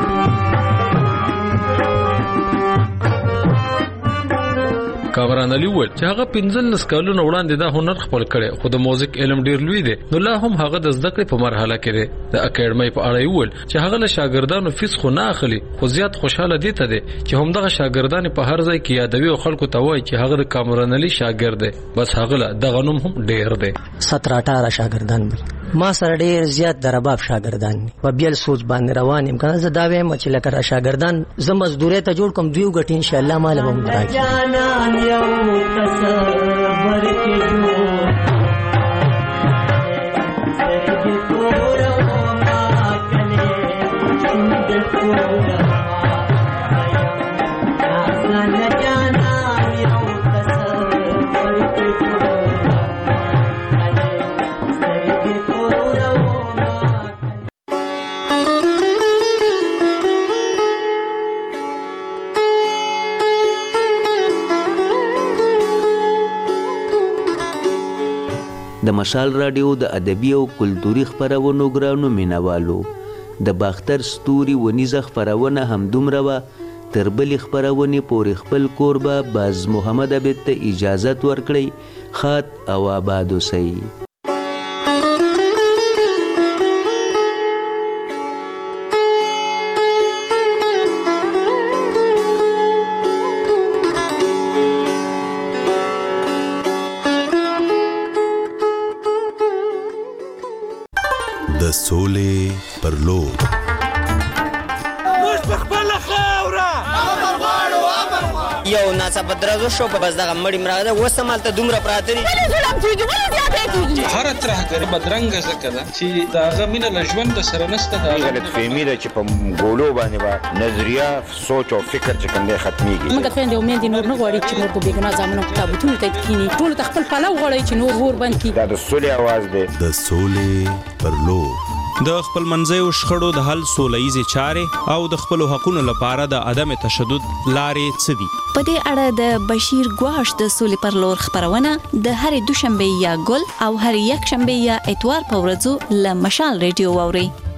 کامران علي وویل چې هغه 15 کلونو وړاندې دا هنر خپل کړي خو د موزیک علم ډیر لوی دی نو لا هم هغه د زده کړې په مرحله کې دی. د اکیډمي په اړه وویل چې هغه له شاګردانو فیس خو نه اخلي خو زیات خوشاله دي ته دی چې همدغه شاګردان په هر ځای کې یادوي او خلکو ته وایي چې هغه د کامران علي شاګرد دی بس هغه له دغه نوم هم ډیر دی. 17-18 شاګردان ما سره ډیر زیات د رباب شاګردان دي په بیل سوچ باندې روان یم کنه زه دا وایم چې لکه شاګردان زه مزدوري ته جوړ کوم دیو غټ ان شاء الله مال به راځي. یو تصور کې د مشال رادیو د ادبي او کلتوري خبرونو ګرانو مینوالو د باختر ستوري ونیزه خبرونه هم دومره وا تر بلې خبرونه پورې خپل کوربه باز محمد عبد ته اجازه ورکړي خات او آباد اوسئ. یو ناڅاپه درزو شو بس دغه مړی مراده وسمال ته دومره پراته دي هر ترهګر بدرنګ زکه ده چې دا غمینه لژوند سره نسته دا غلط فهمي ده چې په ګولو باندې با نظریه سوچ او فکر چې کوم دی ختميږي موږ خويندې امید نور نه غواړي چې نور په بیګنا ځامنو کتابونه ته کینی ټول خپل پلو غواړي چې نور ور باندې دا د سولې आवाज دی د سولې پر لور د خپل منځیو شخړو د حل سولهییزې چارې او د خپل حقوقو لپاره د عدم تشدد لارې څه دي په دې اړه د بشیر ګواش د سولې پر لور خبرونه د هرې دوشنبه یا ګل او هرې یک شنبه یا اتوار په ورځو له مشال ریډیو واوري